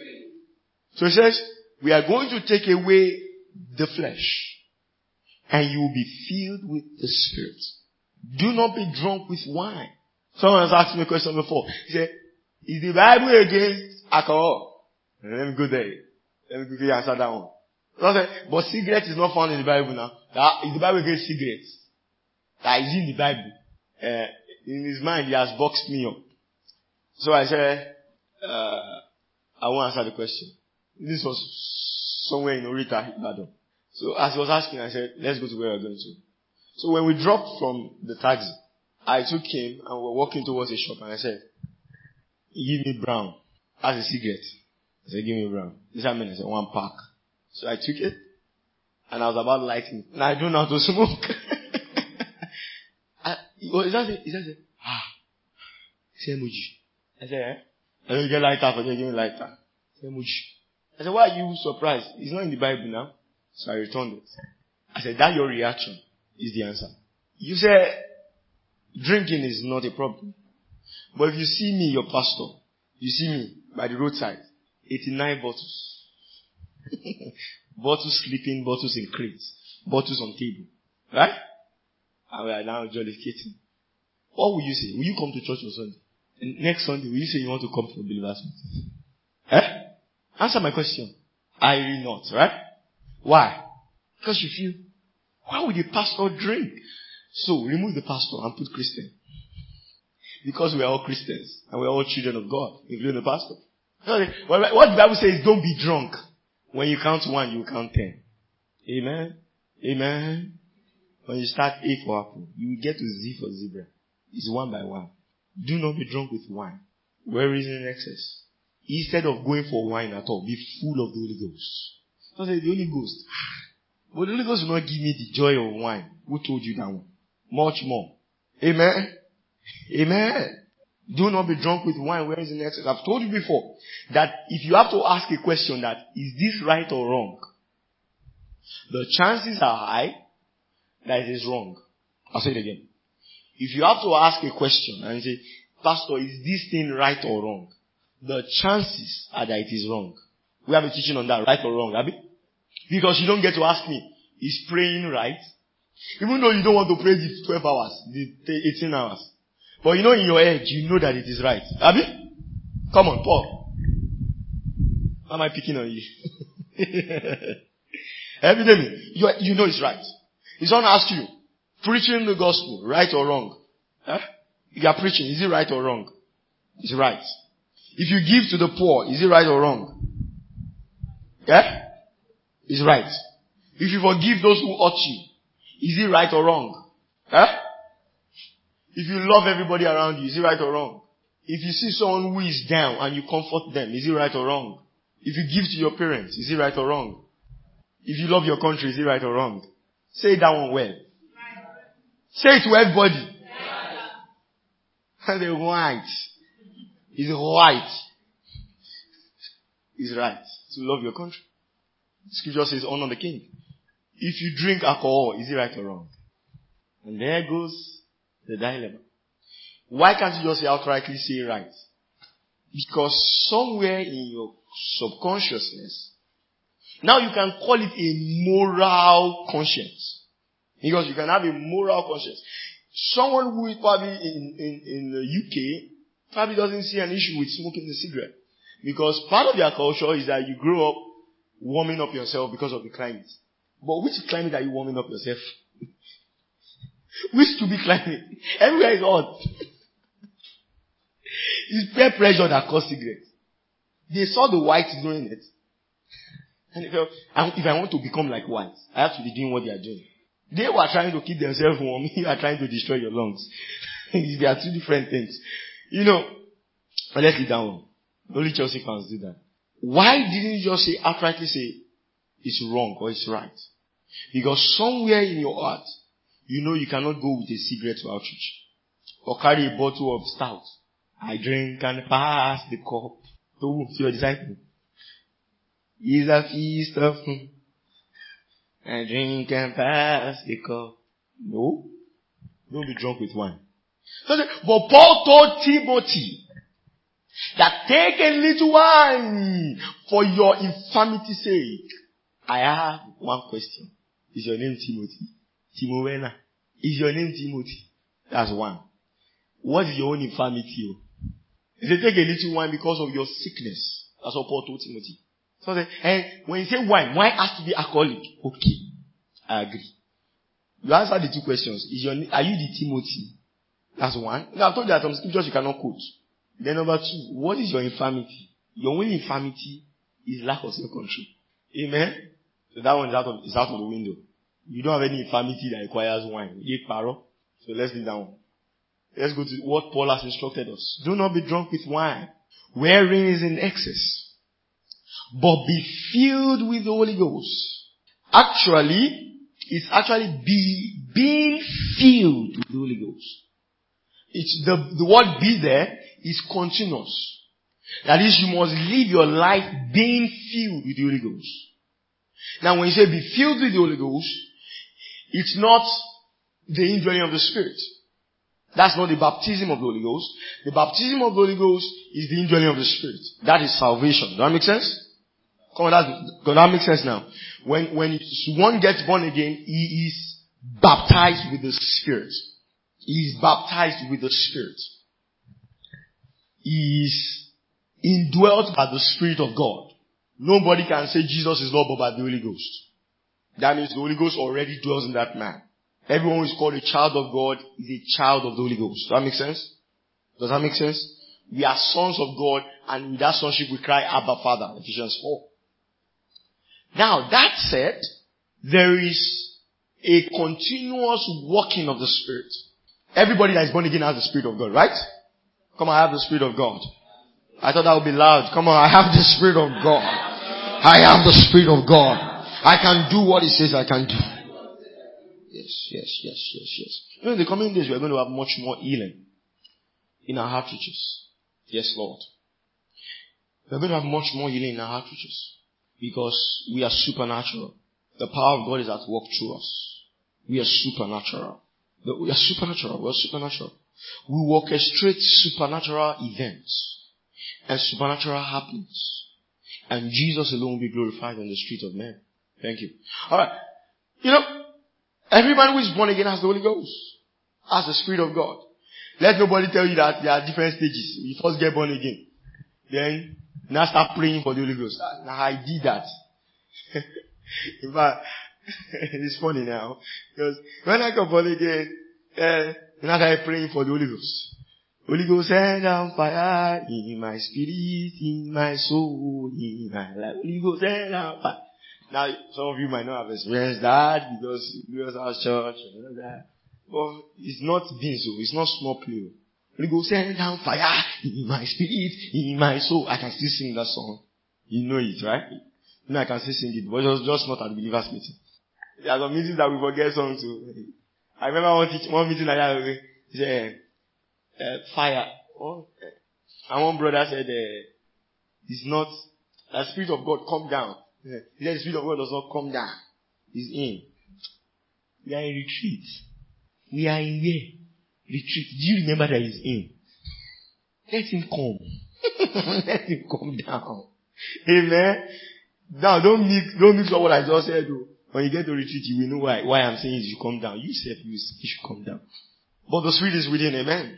Speaker 1: So it says, we are going to take away the flesh, and you will be filled with the Spirit. Do not be drunk with wine. Someone has asked me a question before. He said, is the Bible against alcohol? Let me go there. Let me quickly answer that one. So I said, but cigarette is not found in the Bible now. That, is the Bible against cigarettes? That is in the Bible. Uh, in his mind, he has boxed me up. So I said, uh, I won't answer the question. This was somewhere in Orita, Ibadan. So as he was asking, I said, let's go to where we're going to. So when we dropped from the taxi, I took him and we were walking towards a shop and I said, give me brown. As a cigarette. I said, give me brown. This I mean, I said, one pack. So I took it and I was about lighting it. Now I don't know how to smoke. I, he said, he said, ah, he said, Muji. I said, eh? I don't get lighter for you, give me lighter. He said, Muji. I said, why are you surprised? It's not in the Bible now. So I returned it. I said, that your reaction is the answer. You say, drinking is not a problem. But if you see me, your pastor, you see me by the roadside, eighty-nine bottles. Bottles sleeping, bottles in crates, bottles on table. Right? And we are now jollificating. What will you say? Will you come to church on Sunday? And next Sunday, will you say you want to come for believers meeting? Eh? Answer my question. I will not, right? Why? Because you feel, why would the pastor drink? So, remove the pastor and put Christian. Because we are all Christians. And we are all children of God. Including the pastor. What the Bible says is don't be drunk. When you count one, you count ten. Amen? Amen? When you start A for apple, you will get to Z for zebra. It's one by one. Do not be drunk with wine. Where is in excess? Instead of going for wine at all, be full of the Holy Ghost. So say the Holy Ghost. But the Holy Ghost will not give me the joy of wine. Who told you that one? Much more. Amen? Amen. Do not be drunk with wine where is in excess. I've told you before that if you have to ask a question that is this right or wrong, the chances are high that it is wrong. I'll say it again. If you have to ask a question and you say, Pastor, is this thing right or wrong? The chances are that it is wrong. We have a teaching on that, right or wrong, Abby? Because you don't get to ask me, is praying right? Even though you don't want to pray the twelve hours, the eighteen hours. But you know in your head, you know that it is right. Abby? Come on, Paul. How am I picking on you? Evidently, you, you know it's right. If someone asks you, preaching the gospel, right or wrong? Huh? If you are preaching, is it right or wrong? It's right. If you give to the poor, is it right or wrong? Yeah? It's right. If you forgive those who hurt you, is it right or wrong? Huh? If you love everybody around you, is it right or wrong? If you see someone who is down and you comfort them, is it right or wrong? If you give to your parents, is it right or wrong? If you love your country, is it right or wrong? Say that one well. Say it to everybody. And the white is white. Is right to love your country. Scripture says honor the king. If you drink alcohol, is it right or wrong? And there goes the dilemma. Why can't you just say outrightly say right? Because somewhere in your subconsciousness, now you can call it a moral conscience. Because you can have a moral conscience. Someone who is probably in, in, in the U K probably doesn't see an issue with smoking the cigarette. Because part of their culture is that you grow up warming up yourself because of the climate. But which climate are you warming up yourself? Which to be climate? Everywhere is hot. It's peer pressure that caused cigarettes. They saw the whites doing it. And they felt, if I want to become like whites, I have to be doing what they are doing. They were trying to keep themselves warm. You are trying to destroy your lungs. They are two different things. You know, but let's leave that one. Only Chelsea fans do that. Why didn't you just say, outrightly say, it's wrong or it's right? Because somewhere in your heart, you know you cannot go with a cigarette to outreach. Or carry a bottle of stout. I drink and pass the cup to your disciple. It's a feast of food. I drink and pass the cup. No. Don't be drunk with wine. But Paul told Timothy that take a little wine for your infirmity's sake. I have one question. Is your name Timothy? Timowena. Is your name Timothy? That's one. what is your own infirmity? He said, take a little wine because of your sickness. That's what Paul told Timothy. So I said, and when you say wine, wine has to be alcoholic. Okay. I agree. You answer the two questions. Is your, are you the Timothy? That's one. Now, I've told you that some scriptures you cannot quote. Then number two, what is your infirmity? Your only infirmity is lack of self-control. Amen? So that one is out of, is out of the window. You don't have any infirmity that requires wine. You eat paro. So let's leave that one. Let's go to what Paul has instructed us. Do not be drunk with wine, wherein is in excess, but be filled with the Holy Ghost. Actually, it's actually be, being filled with the Holy Ghost. It's the, the word be there is continuous. That is, you must live your life being filled with the Holy Ghost. Now when you say be filled with the Holy Ghost, it's not the indwelling of the Spirit. That's not the baptism of the Holy Ghost. The baptism of the Holy Ghost is the indwelling of the Spirit. That is salvation. Does that make sense? Come on, that, does that make sense now? When, when one gets born again, he is baptized with the Spirit. He is baptized with the Spirit. He is indwelt by the Spirit of God. Nobody can say Jesus is Lord but by the Holy Ghost. That means the Holy Ghost already dwells in that man. Everyone who is called a child of God is a child of the Holy Ghost. Does that make sense? Does that make sense? We are sons of God, and with that sonship we cry, Abba Father. Ephesians four. Now, that said, there is a continuous working of the Spirit. Everybody that is born again has the Spirit of God, right? Come on, I have the Spirit of God. I thought that would be loud. Come on, I have the Spirit of God. I have the Spirit of God. I can do what He says I can do. Yes, yes, yes, yes, yes. You know, in the coming days, we are going to have much more healing in our heart churches. Yes, Lord. We are going to have much more healing in our heart churches because we are supernatural. The power of God is at work through us. We are supernatural. We are supernatural. We are supernatural. We orchestrate supernatural events and supernatural happenings. And Jesus alone will be glorified on the street of men. Thank you. Alright. You know, everybody who is born again has the Holy Ghost. Has the Spirit of God. Let nobody tell you that there are different stages. You first get born again. Then, now start praying for the Holy Ghost. Now I did that. In fact, it's funny now. Because when I got born again, uh, now I praying for the Holy Ghost. Holy Ghost, send down fire in my spirit, in my soul, in my life. Holy Ghost, send down fire. Now, some of you might not have experienced that because you was our church and all that. But it's not being so. It's not small play. Holy Ghost, send down fire in my spirit, in my soul. I can still sing that song. You know it, right? You know I can still sing it, but it was just not at the believers meeting. There are some meetings that we forget songs too. I remember one, teach, one meeting like that. He said, uh, fire. Oh, and one brother said, uh, it's not, the Spirit of God come down. Yeah. He said the Spirit of God does not come down. He's in. We are in retreat. We are in where? Retreat. Do you remember that he's in? Let him come. Let him come down. Amen. Now don't mix, don't mix up what I just said though. When you get to retreat, you will know why, why I'm saying you should come down. You said you should come down. But the Spirit is within, amen.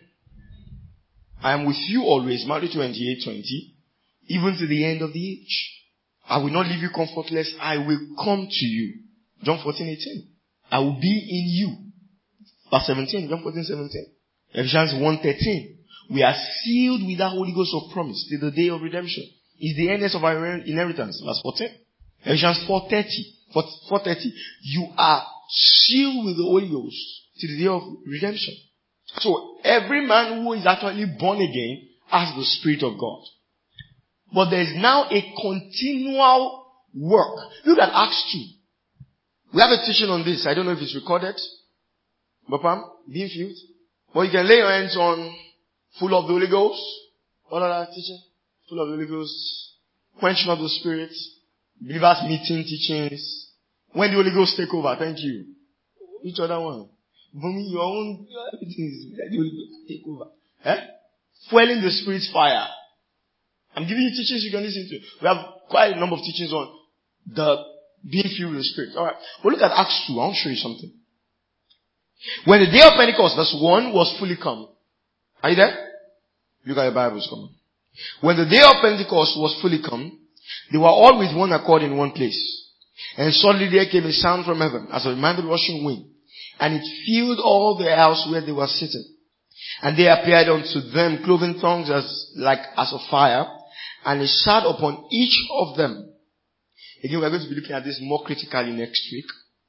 Speaker 1: I am with you always, Matthew twenty-eight twenty, even to the end of the age. I will not leave you comfortless. I will come to you. John fourteen eighteen. I will be in you. Verse seventeen. John fourteen seventeen. Ephesians one thirteen. We are sealed with that Holy Ghost of promise till the day of redemption. Is the earnest of our inheritance. Verse fourteen. Ephesians four thirty. four thirty. You are sealed with the Holy Ghost till the day of redemption. So every man who is actually born again has the Spirit of God. But there is now a continual work. Look at Acts two. We have a teaching on this. I don't know if it's recorded. But Pam, being filled. But you can lay your hands on full of the Holy Ghost. What other teaching? Full of the Holy Ghost. Quenching of the Spirit. Believers meeting teachings. When the Holy Ghost take over. Thank you. Which other one? For me, your own, everything is, let the Holy Ghost take over. Eh? Fueling the Spirit's fire. I'm giving you teachings you can listen to. We have quite a number of teachings on the being filled with the Spirit. Alright. But look at Acts two. I want to show you something. When the day of Pentecost, verse one, was fully come, Are you there? Look at your Bibles, come on. When the day of Pentecost was fully come, they were all with one accord in one place. And suddenly there came a sound from heaven, as a mighty rushing wind, and it filled all the house where they were sitting. And there appeared unto them cloven tongues as like as of fire, and it sat upon each of them. Again, we are going to be looking at this more critically next week,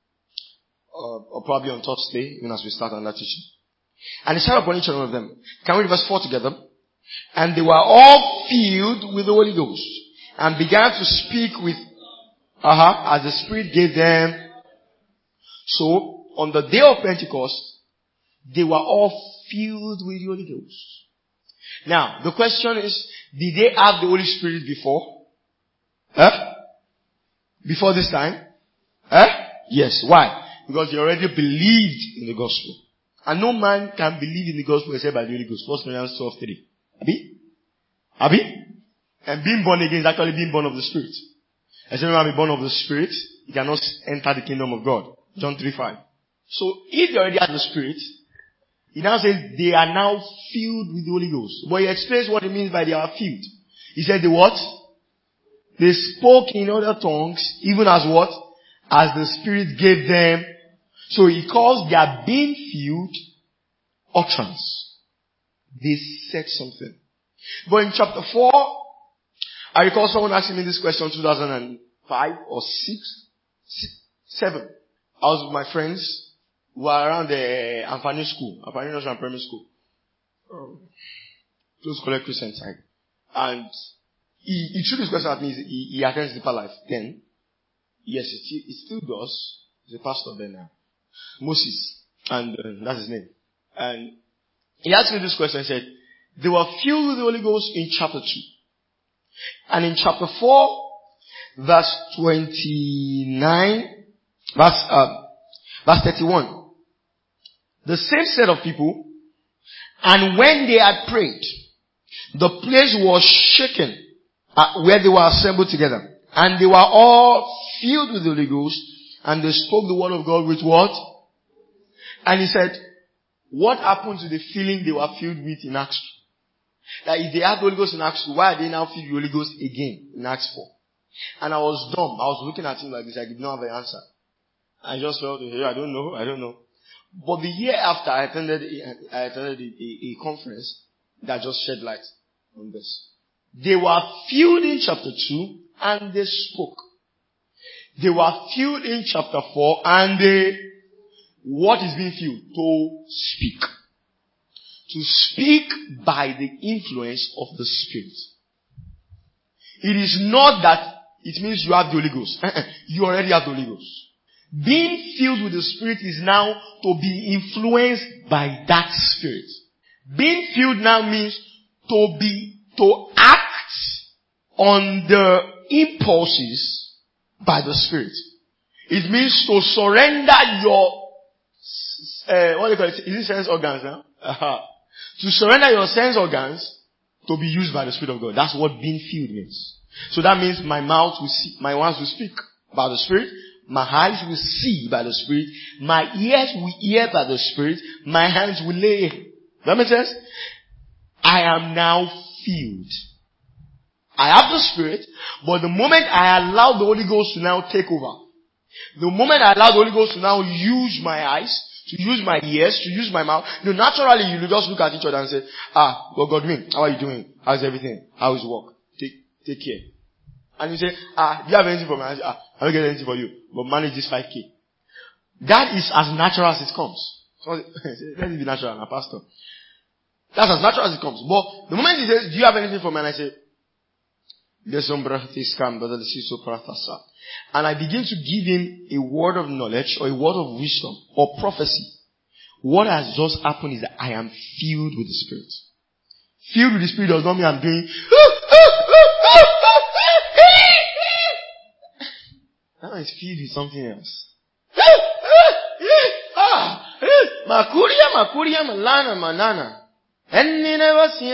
Speaker 1: uh, or probably on Thursday, even as we start on that teaching. And it sat upon each one of them. Can we read verse four together? And they were all filled with the Holy Ghost, and began to speak with, uh-huh, as the Spirit gave them. So, on the day of Pentecost, they were all filled with the Holy Ghost. Now, the question is, did they have the Holy Spirit before? Huh? Before this time? Huh? Yes. Why? Because they already believed in the gospel. And no man can believe in the gospel except by the Holy Ghost. First Corinthians twelve three. Abi? Abi? And being born again is actually being born of the Spirit. Except when be born of the Spirit, you cannot enter the kingdom of God. John three five. So, if they already have the Spirit, he now says they are now filled with the Holy Ghost. But he explains what he means by they are filled. He said the what? They spoke in other tongues, even as what? As the Spirit gave them. So he calls their being filled utterance. They said something. But in chapter four, I recall someone asking me this question in two thousand five or six, six seven. I was with my friends who were around the Amfani school, Amfani National Primary School. Um, close to Collect Christian side. And he, he threw this question at me. He, he attends Deeper Life. Then, yes, it, it still does. He's a pastor there now. Moses. And uh, that's his name. And he asked me this question. He said, they were filled with the Holy Ghost in chapter two. And in chapter four, verse twenty-nine, verse, uh, verse thirty-one. The same set of people, and when they had prayed, the place was shaken uh, where they were assembled together. And they were all filled with the Holy Ghost, and they spoke the word of God with what? And he said, what happened to the feeling they were filled with in Acts two? That if they had the Holy Ghost in Acts two, why are they now filled with the Holy Ghost again in Acts four? And I was dumb. I was looking at him like this. I did not have an answer. I just felt, hey, I don't know, I don't know. But the year after, I attended, I attended a, a, a conference that just shed light on this. They were filled in chapter two, and they spoke. They were filled in chapter four, and they, what is being filled? To speak. To speak by the influence of the Spirit. It is not that it means you have the Holy Ghost. You already have the Holy Ghost. Being filled with the Spirit is now to be influenced by that Spirit. Being filled now means to be, to act on the impulses by the Spirit. It means to surrender your, uh, what do you call it? Is it sense organs now? Uh-huh. To surrender your sense organs to be used by the Spirit of God. That's what being filled means. So that means my mouth will see, my hands will speak by the Spirit. My eyes will see by the Spirit. My ears will hear by the Spirit. My hands will lay. Does that make sense? I am now filled. I have the Spirit, but the moment I allow the Holy Ghost to now take over, the moment I allow the Holy Ghost to now use my eyes, to use my ears, to use my mouth, you know, naturally you will just look at each other and say, ah, God, Godwin, how are you doing? How's everything? How is work? Take, take care. And you say, ah, do you have anything for me? I say, ah, I don't get anything for you, but manage this five K. That is as natural as it comes. So, let it be natural, I'm a pastor. That's as natural as it comes. But the moment he says, do you have anything for me? And I say, and I begin to give him a word of knowledge or a word of wisdom or prophecy. What has just happened is that I am filled with the Spirit. Filled with the Spirit does not mean I'm doing now it's filled with something else. Makuria, makuria, malana, manana. And never see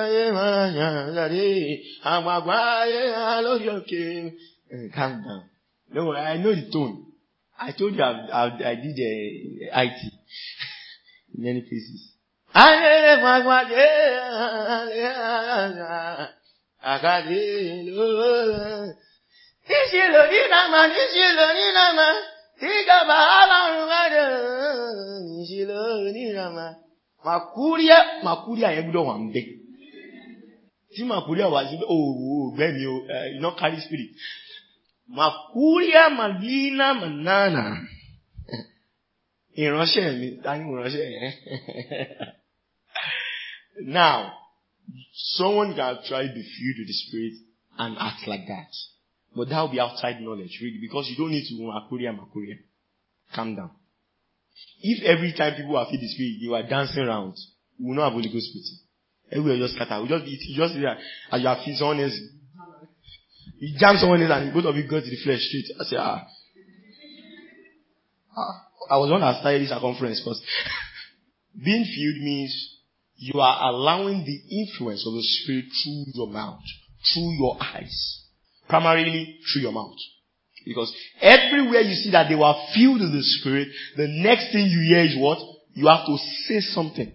Speaker 1: calm down. No, I know the tone. I told you I, I, I did uh, I T in many places. Makuria, Makuria, Ebudo one day. See, Makuria was, oh, baby, you not carry spirit. Makuria, Malina, Manana. In Russia, in Russia. Now, someone can try to be filled with the Spirit and act like that. But that will be outside knowledge, really, because you don't need to Makuria, Makuria. Calm down. If every time people are filled with the Spirit, they were dancing around, we will not have Holy Ghost meeting. Everywhere just scatter. We just eat, you just there, as you have filled someone else. You jam someone else and both of you go to the flesh straight. I say, ah. ah. I was one that started this conference first. Being filled means you are allowing the influence of the Spirit through your mouth, through your eyes, primarily through your mouth. Because everywhere you see that they were filled with the Spirit, the next thing you hear is what? You have to say something.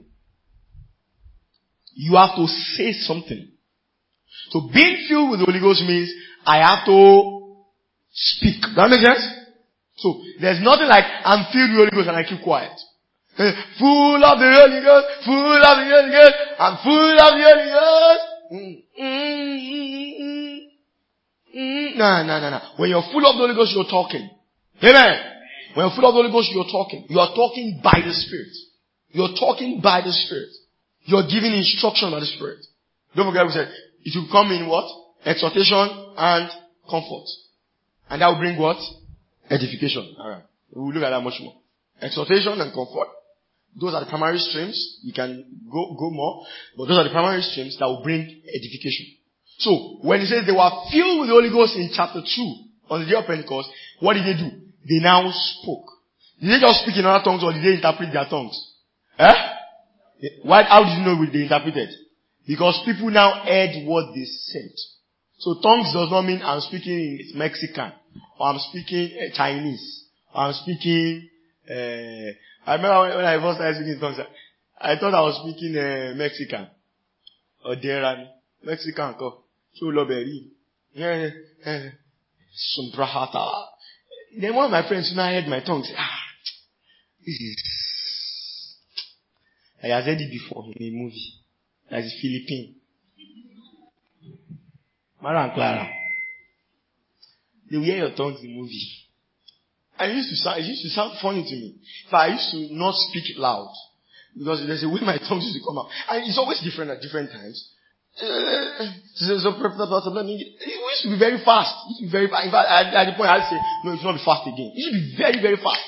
Speaker 1: You have to say something. So being filled with the Holy Ghost means I have to speak. Does that make sense? So there's nothing like I'm filled with the Holy Ghost and I keep quiet. Full of the Holy Ghost, full of the Holy Ghost, I'm full of the Holy Ghost. Mm, mm, mm, mm, mm. No, no, no, no. When you're full of the Holy Ghost, you're talking. Amen. When you're full of the Holy Ghost, you're talking. You are talking by the Spirit. You're talking by the Spirit. You're giving instruction by the Spirit. Don't forget we said, it will come in what? Exhortation and comfort. And that will bring what? Edification. Alright. We'll look at that much more. Exhortation and comfort. Those are the primary streams. You can go, go more. But those are the primary streams that will bring edification. So, when he says they were filled with the Holy Ghost in chapter two, on the day of Pentecost, what did they do? They now spoke. Did they just speak in other tongues or did they interpret their tongues? Eh? Why, how did you know they interpreted? Because people now heard what they said. So tongues does not mean I'm speaking in Mexican, or I'm speaking uh, Chinese, or I'm speaking, uh, I remember when I first started speaking in tongues, I thought I was speaking uh, Mexican. Or Deran. Mexican, ko. Chuloberi. Sumbrahata. Then one of my friends, when I heard my tongue, said, ah, this is, I have heard it before in a movie. That is Philippine. Mara and Clara. They will hear your tongues in the movie. And it used to sound, it used to sound funny to me. But I used to not speak loud. Because there's a way my tongues used to come out. And it's always different at different times. Uh, so, so, it used to be very fast. It used to be very fast. In fact, at, at the point I'd say, no, it should not be fast again. It should be very, very fast.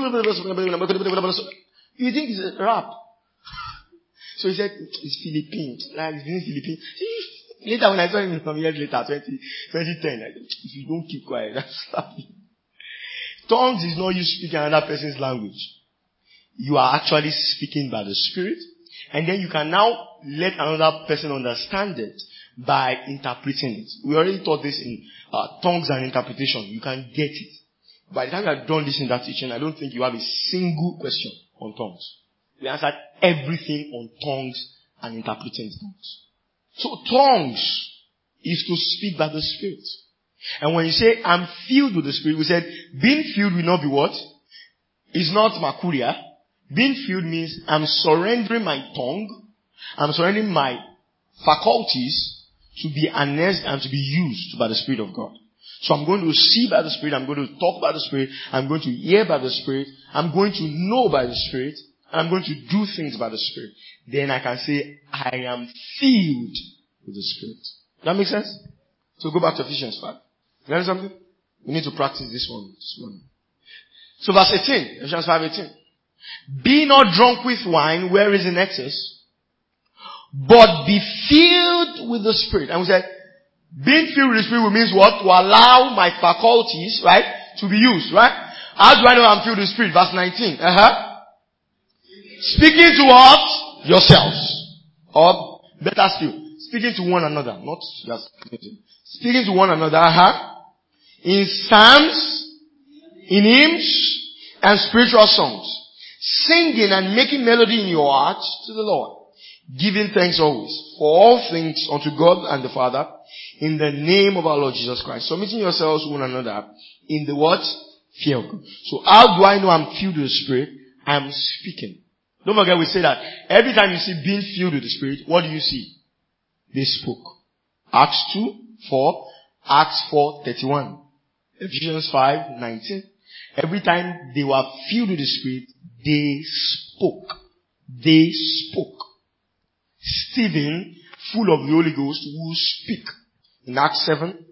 Speaker 1: You think it's a rap. So he said, it's Philippine. Like, it's been Philippine. Later, when I saw him some years later, twenty, twenty ten, I said, if you don't keep quiet, that's laughing. Tongues is not you speaking another person's language. You are actually speaking by the Spirit. And then you can now let another person understand it by interpreting it. We already taught this in uh, tongues and interpretation. You can get it. By the time you are done listening to that teaching, I don't think you have a single question on tongues. We answered everything on tongues and interpreting tongues. So tongues is to speak by the Spirit. And when you say, I'm filled with the Spirit, we said, being filled will not be what? It's not makuria. Being filled means I'm surrendering my tongue, I'm surrendering my faculties to be harnessed and to be used by the Spirit of God. So I'm going to see by the Spirit, I'm going to talk by the Spirit, I'm going to hear by the Spirit, I'm going to know by the Spirit, and I'm going to do things by the Spirit. Then I can say, I am filled with the Spirit. Does that make sense? So go back to Ephesians five. You learn something? We need to practice this one this morning. So verse eighteen, Ephesians five eighteen. Be not drunk with wine, where is in excess, but be filled with the Spirit. And we said, being filled with the Spirit means what? To allow my faculties, right, to be used, right? How do I know I'm filled with the Spirit? Verse nineteen. Uh-huh. Speaking to us, yourselves. Or, better still, speaking to one another, not just speaking to one another, uh-huh. In psalms, in hymns, and spiritual songs, singing and making melody in your hearts to the Lord, giving thanks always for all things unto God and the Father in the name of our Lord Jesus Christ, submitting yourselves to one another in the what? Fear of God. So how do I know I'm filled with the Spirit? I'm speaking. Don't forget we say that every time you see being filled with the Spirit, what do you see? They spoke. Acts two, four, Acts four, thirty-one, Ephesians five, nineteen. Every time they were filled with the Spirit, they spoke. They spoke. Stephen, full of the Holy Ghost, will speak. In Acts seven,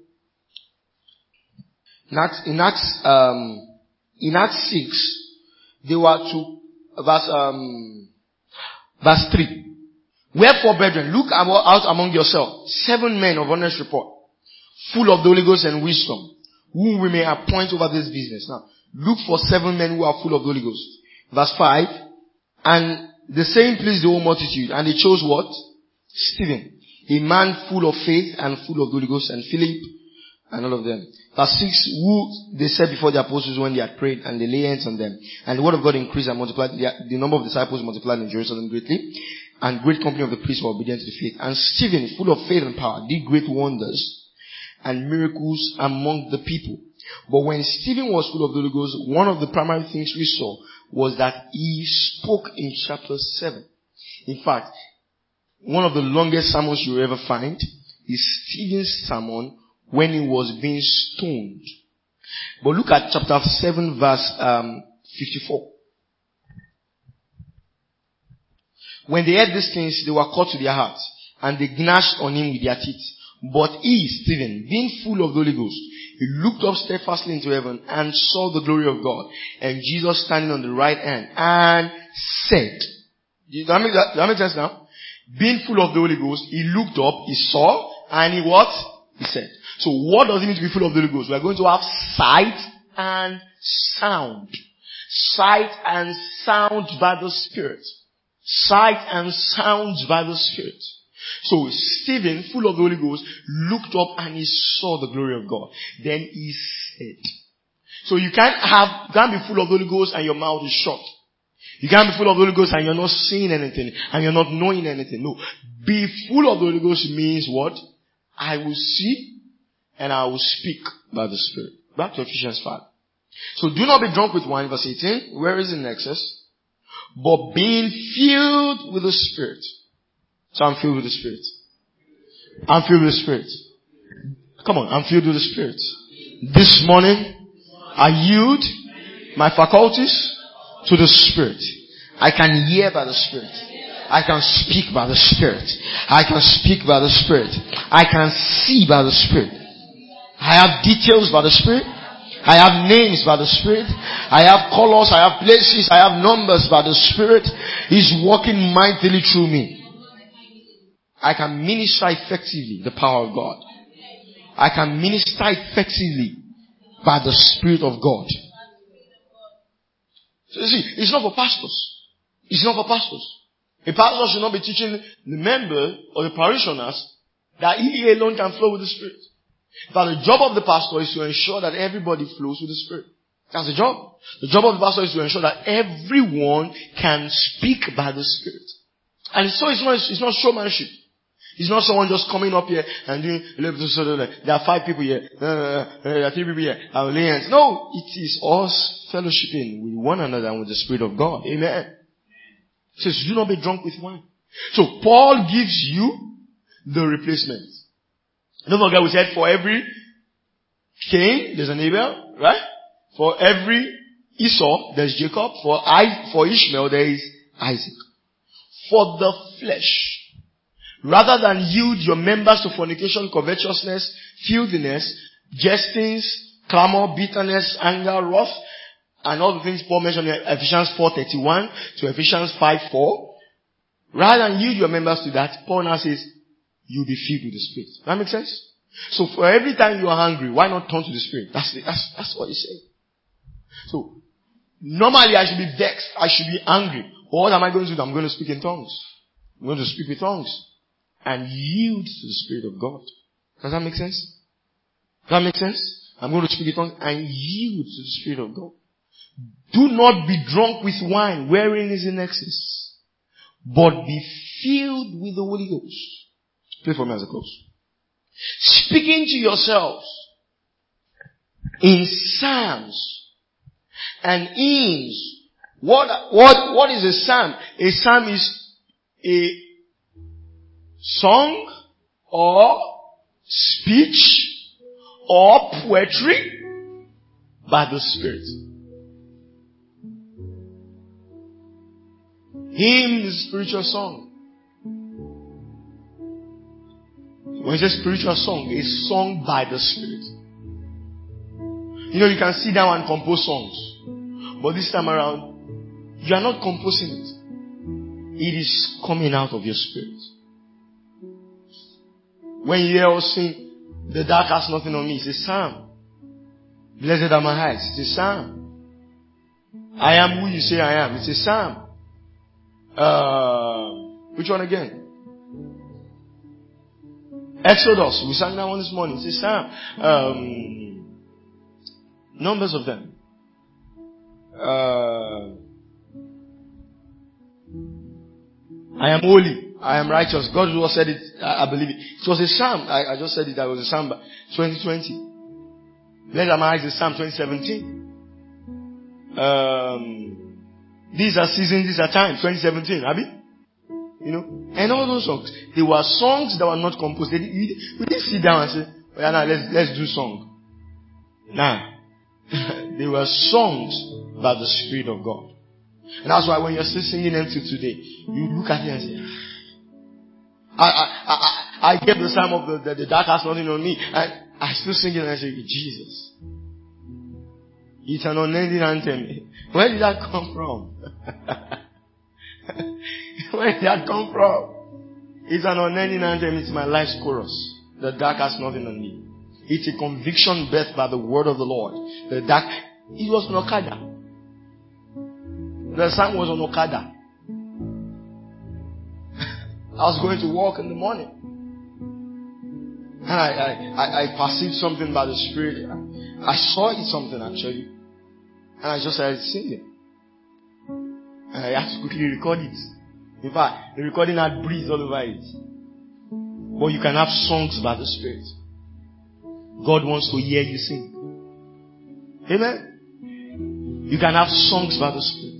Speaker 1: in Acts, in Acts, um, in Acts six, they were to, verse, um, verse three. Wherefore, brethren, look out among yourselves seven men of honest report, full of the Holy Ghost and wisdom, whom we may appoint over this business. Now, look for seven men who are full of the Holy Ghost. Verse five, and the same pleased the whole multitude, and they chose what? Stephen, a man full of faith and full of the Holy Ghost, and Philip, and all of them. Verse six, who they set before the apostles when they had prayed, and they lay hands on them. And the word of God increased and multiplied. The, the number of disciples multiplied in Jerusalem greatly, and great company of the priests were obedient to the faith. And Stephen, full of faith and power, did great wonders and miracles among the people. But when Stephen was full of the Holy Ghost, one of the primary things we saw was that he spoke in chapter seven. In fact, one of the longest sermons you'll ever find is Stephen's sermon when he was being stoned. But look at chapter seven verse um, fifty-four. When they heard these things, they were cut to their hearts, and they gnashed on him with their teeth. But he, Stephen, being full of the Holy Ghost, he looked up steadfastly into heaven and saw the glory of God, and Jesus standing on the right hand, and said, does that make, that, does that make sense now? Being full of the Holy Ghost, he looked up, he saw, and he what? He said. So what does it mean to be full of the Holy Ghost? We are going to have sight and sound. Sight and sound by the Spirit. Sight and sound by the Spirit. So Stephen, full of the Holy Ghost, looked up and he saw the glory of God. Then he said. So you can't have, you can't be full of the Holy Ghost and your mouth is shut. You can't be full of the Holy Ghost and you're not seeing anything and you're not knowing anything. No. Be full of the Holy Ghost means what? I will see and I will speak by the Spirit. Back to Ephesians five. So do not be drunk with wine, verse eighteen. Where is it in excess? But being filled with the Spirit. So I'm filled with the Spirit. I'm filled with the Spirit. Come on, I'm filled with the Spirit. This morning, I yield my faculties to the Spirit. I can hear by the Spirit. I can speak by the Spirit. I can speak by the Spirit. I can see by the Spirit. I have details by the Spirit. I have names by the Spirit. I have colors. I have places. I have numbers by the Spirit. He's working mightily through me. I can minister effectively the power of God. I can minister effectively by the Spirit of God. So you see, it's not for pastors. It's not for pastors. A pastor should not be teaching the member or the parishioners that he alone can flow with the Spirit. But the job of the pastor is to ensure that everybody flows with the Spirit. That's the job. The job of the pastor is to ensure that everyone can speak by the Spirit. And so it's not, it's not showmanship. It's not someone just coming up here and doing, there are five people here, there are three people here, I will lay hands. No, it is us fellowshipping with one another and with the Spirit of God. Amen. It says, do not be drunk with wine. So Paul gives you the replacement. Don't forget we said for every Cain, there's an Abel, right? For every Esau, there's Jacob. For I, for Ishmael, there is Isaac. For the flesh, rather than yield your members to fornication, covetousness, filthiness, jestings, clamor, bitterness, anger, wrath, and all the things Paul mentioned in Ephesians four thirty-one to Ephesians five four. Rather than yield your members to that, Paul now says, you'll be filled with the Spirit. That makes sense? So for every time you are hungry, why not turn to the Spirit? That's the, that's, that's what he's saying. So, normally I should be vexed. I should be angry. But what am I going to do? I'm going to speak in tongues. I'm going to speak with tongues. And yield to the Spirit of God. Does that make sense? Does that make sense? I'm going to speak in tongues and yield to the Spirit of God. Do not be drunk with wine, wherein is in excess, but be filled with the Holy Ghost. Play for me as a close. Speaking to yourselves in psalms and hymns. What, what, what is a psalm? A psalm is a song or speech or poetry by the Spirit. Hymn is a spiritual song. When it's a spiritual song, it's sung by the Spirit. You know, you can sit down and compose songs. But this time around, you are not composing it. It is coming out of your spirit. When you hear us sing, the dark has nothing on me, it's a psalm. Blessed are my eyes, it's a psalm. I am who you say I am, it's a psalm. Uh, which one again? Exodus, we sang that one this morning, it's a psalm. Um, numbers of them. Uh, I am holy. I am righteous. God who said it. I, I believe it. It was a psalm. I, I just said it. That was a psalm. twenty twenty. Blessed am I is a psalm twenty seventeen. Um, these are seasons. These are times. twenty seventeen. Abi? You know, and all those songs. They were songs that were not composed. They, we, we didn't sit down and say, "Oh yeah, now let's let's do song." Nah, they were songs by the Spirit of God. And that's why when you're still singing them till today, you look at it and say, I, I, I, I get the psalm of the, the, the dark has nothing on me. And I still sing it and I say, Jesus. It's an unending anthem. Where did that come from? Where did that come from? It's an unending anthem. It's my life's chorus. The dark has nothing on me. It's a conviction birthed by the word of the Lord. The dark, it was an Okada. The psalm was on Okada. I was going to walk in the morning. And I, I, I, I perceived something by the Spirit. I saw it something actually. And I just started singing. And I had to quickly record it. In fact, the recording had breeze all over it. But you can have songs by the Spirit. God wants to hear you sing. Amen. You can have songs by the Spirit.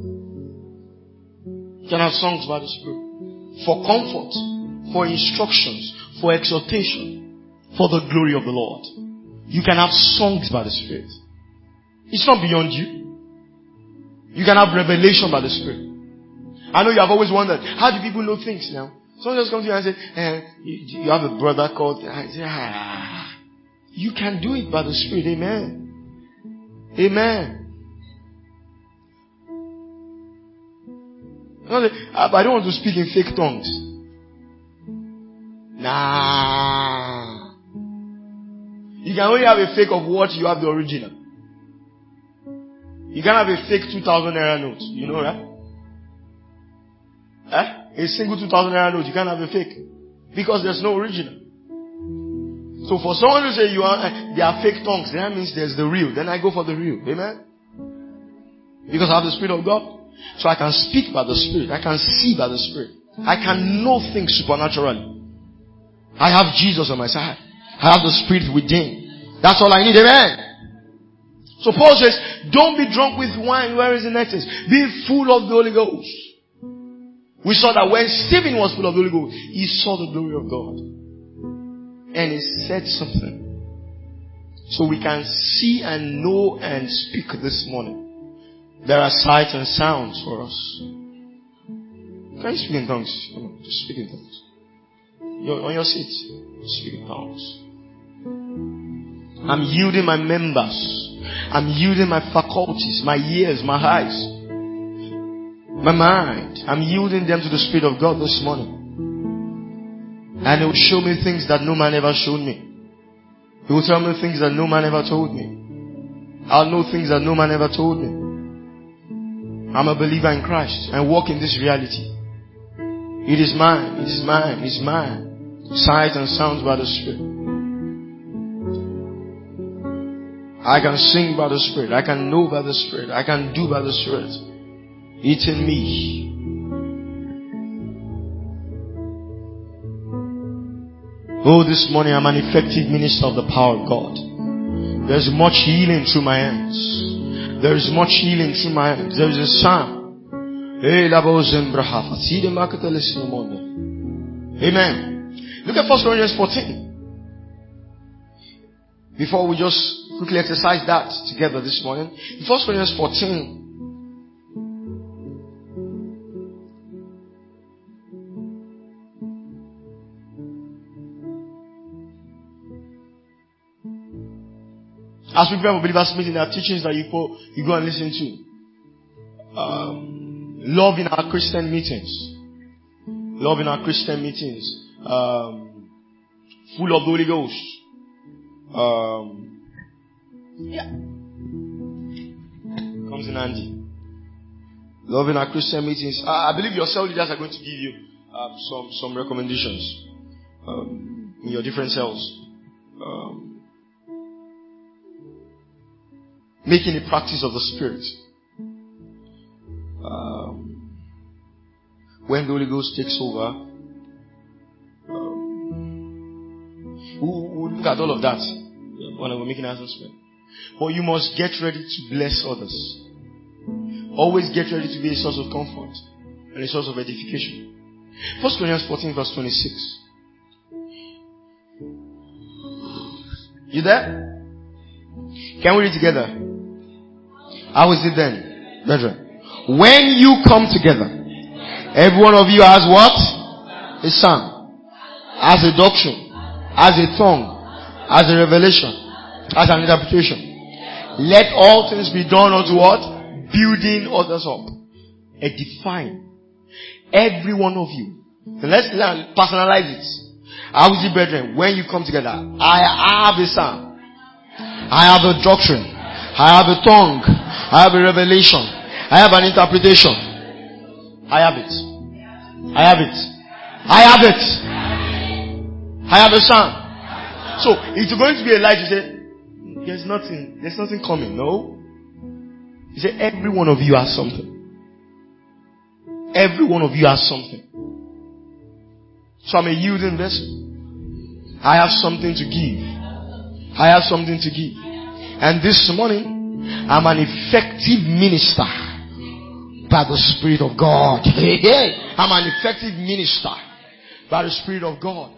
Speaker 1: You can have songs by the Spirit. For comfort, for instructions, for exhortation, for the glory of the Lord. You can have songs by the Spirit. It's not beyond you. You can have revelation by the Spirit. I know you have always wondered, how do people know things now? Someone just comes to you and says, eh, you, you have a brother called, I say, ah. You can do it by the Spirit. Amen. Amen. I don't want to speak in fake tongues. Nah. You can only have a fake of what you have the original. You can have a fake two thousand naira note. You know that? Eh? A single two thousand naira note. You can't have a fake. Because there's no original. So for someone to say you are, uh, they are fake tongues, that means there's the real. Then I go for the real. Amen? Because I have the Spirit of God. So I can speak by the Spirit. I can see by the Spirit. I can know things supernaturally. I have Jesus on my side. I have the Spirit within. That's all I need. Amen. So Paul says, don't be drunk with wine. Where is the excess? Be full of the Holy Ghost. We saw that when Stephen was full of the Holy Ghost, he saw the glory of God. And he said something. So we can see and know and speak this morning. There are sights and sounds for us. Can you speak in tongues? Come on, just speak in tongues. You're on your seat. Speak in tongues. I'm yielding my members. I'm yielding my faculties, my ears, my eyes, my mind. I'm yielding them to the Spirit of God this morning. And He will show me things that no man ever showed me. He will tell me things that no man ever told me. I'll know things that no man ever told me. I'm a believer in Christ and walk in this reality. It is mine. It is mine. It is mine. Sight and sounds by the Spirit. I can sing by the Spirit. I can know by the Spirit. I can do by the Spirit. It's in me. Oh, this morning I'm an effective minister of the power of God. There's much healing through my hands. There is much healing through my hands. There is a psalm. Amen. Look at First Corinthians fourteen. Before we just quickly exercise that together this morning. First Corinthians fourteen. As we prepare for believers meeting, there are teachings that you go, you go and listen to. Um, love in our Christian meetings. Love in our Christian meetings. Um, full of the Holy Ghost. Um, yeah. Comes in handy. Love in our Christian meetings. Uh, I believe your cell leaders are going to give you um, some, some recommendations um, in your different cells. Um, Making a practice of the Spirit. Um, when the Holy Ghost takes over, um, we'll, we'll look at all of that when we're making announcement. But you must get ready to bless others. Always get ready to be a source of comfort and a source of edification. First Corinthians fourteen verse twenty-six. You there? Can we read together? How is it then, brethren? When you come together, every one of you has what? A psalm, has a doctrine, has a tongue, has a revelation, has an interpretation. Let all things be done unto what? Building others up. Edifying. Every one of you. So let's learn, personalize it. How is it, brethren? When you come together, I have a psalm, I have a doctrine, I have a tongue, I have a revelation. I have an interpretation. I have it. I have it. I have it. I have a psalm. So, it's going to be a lie to say, there's nothing, there's nothing coming. No. He said, every one of you has something. Every one of you has something. So I'm a yielding vessel. I have something to give. I have something to give. And this morning, I'm an effective minister by the Spirit of God. I'm an effective minister by the Spirit of God.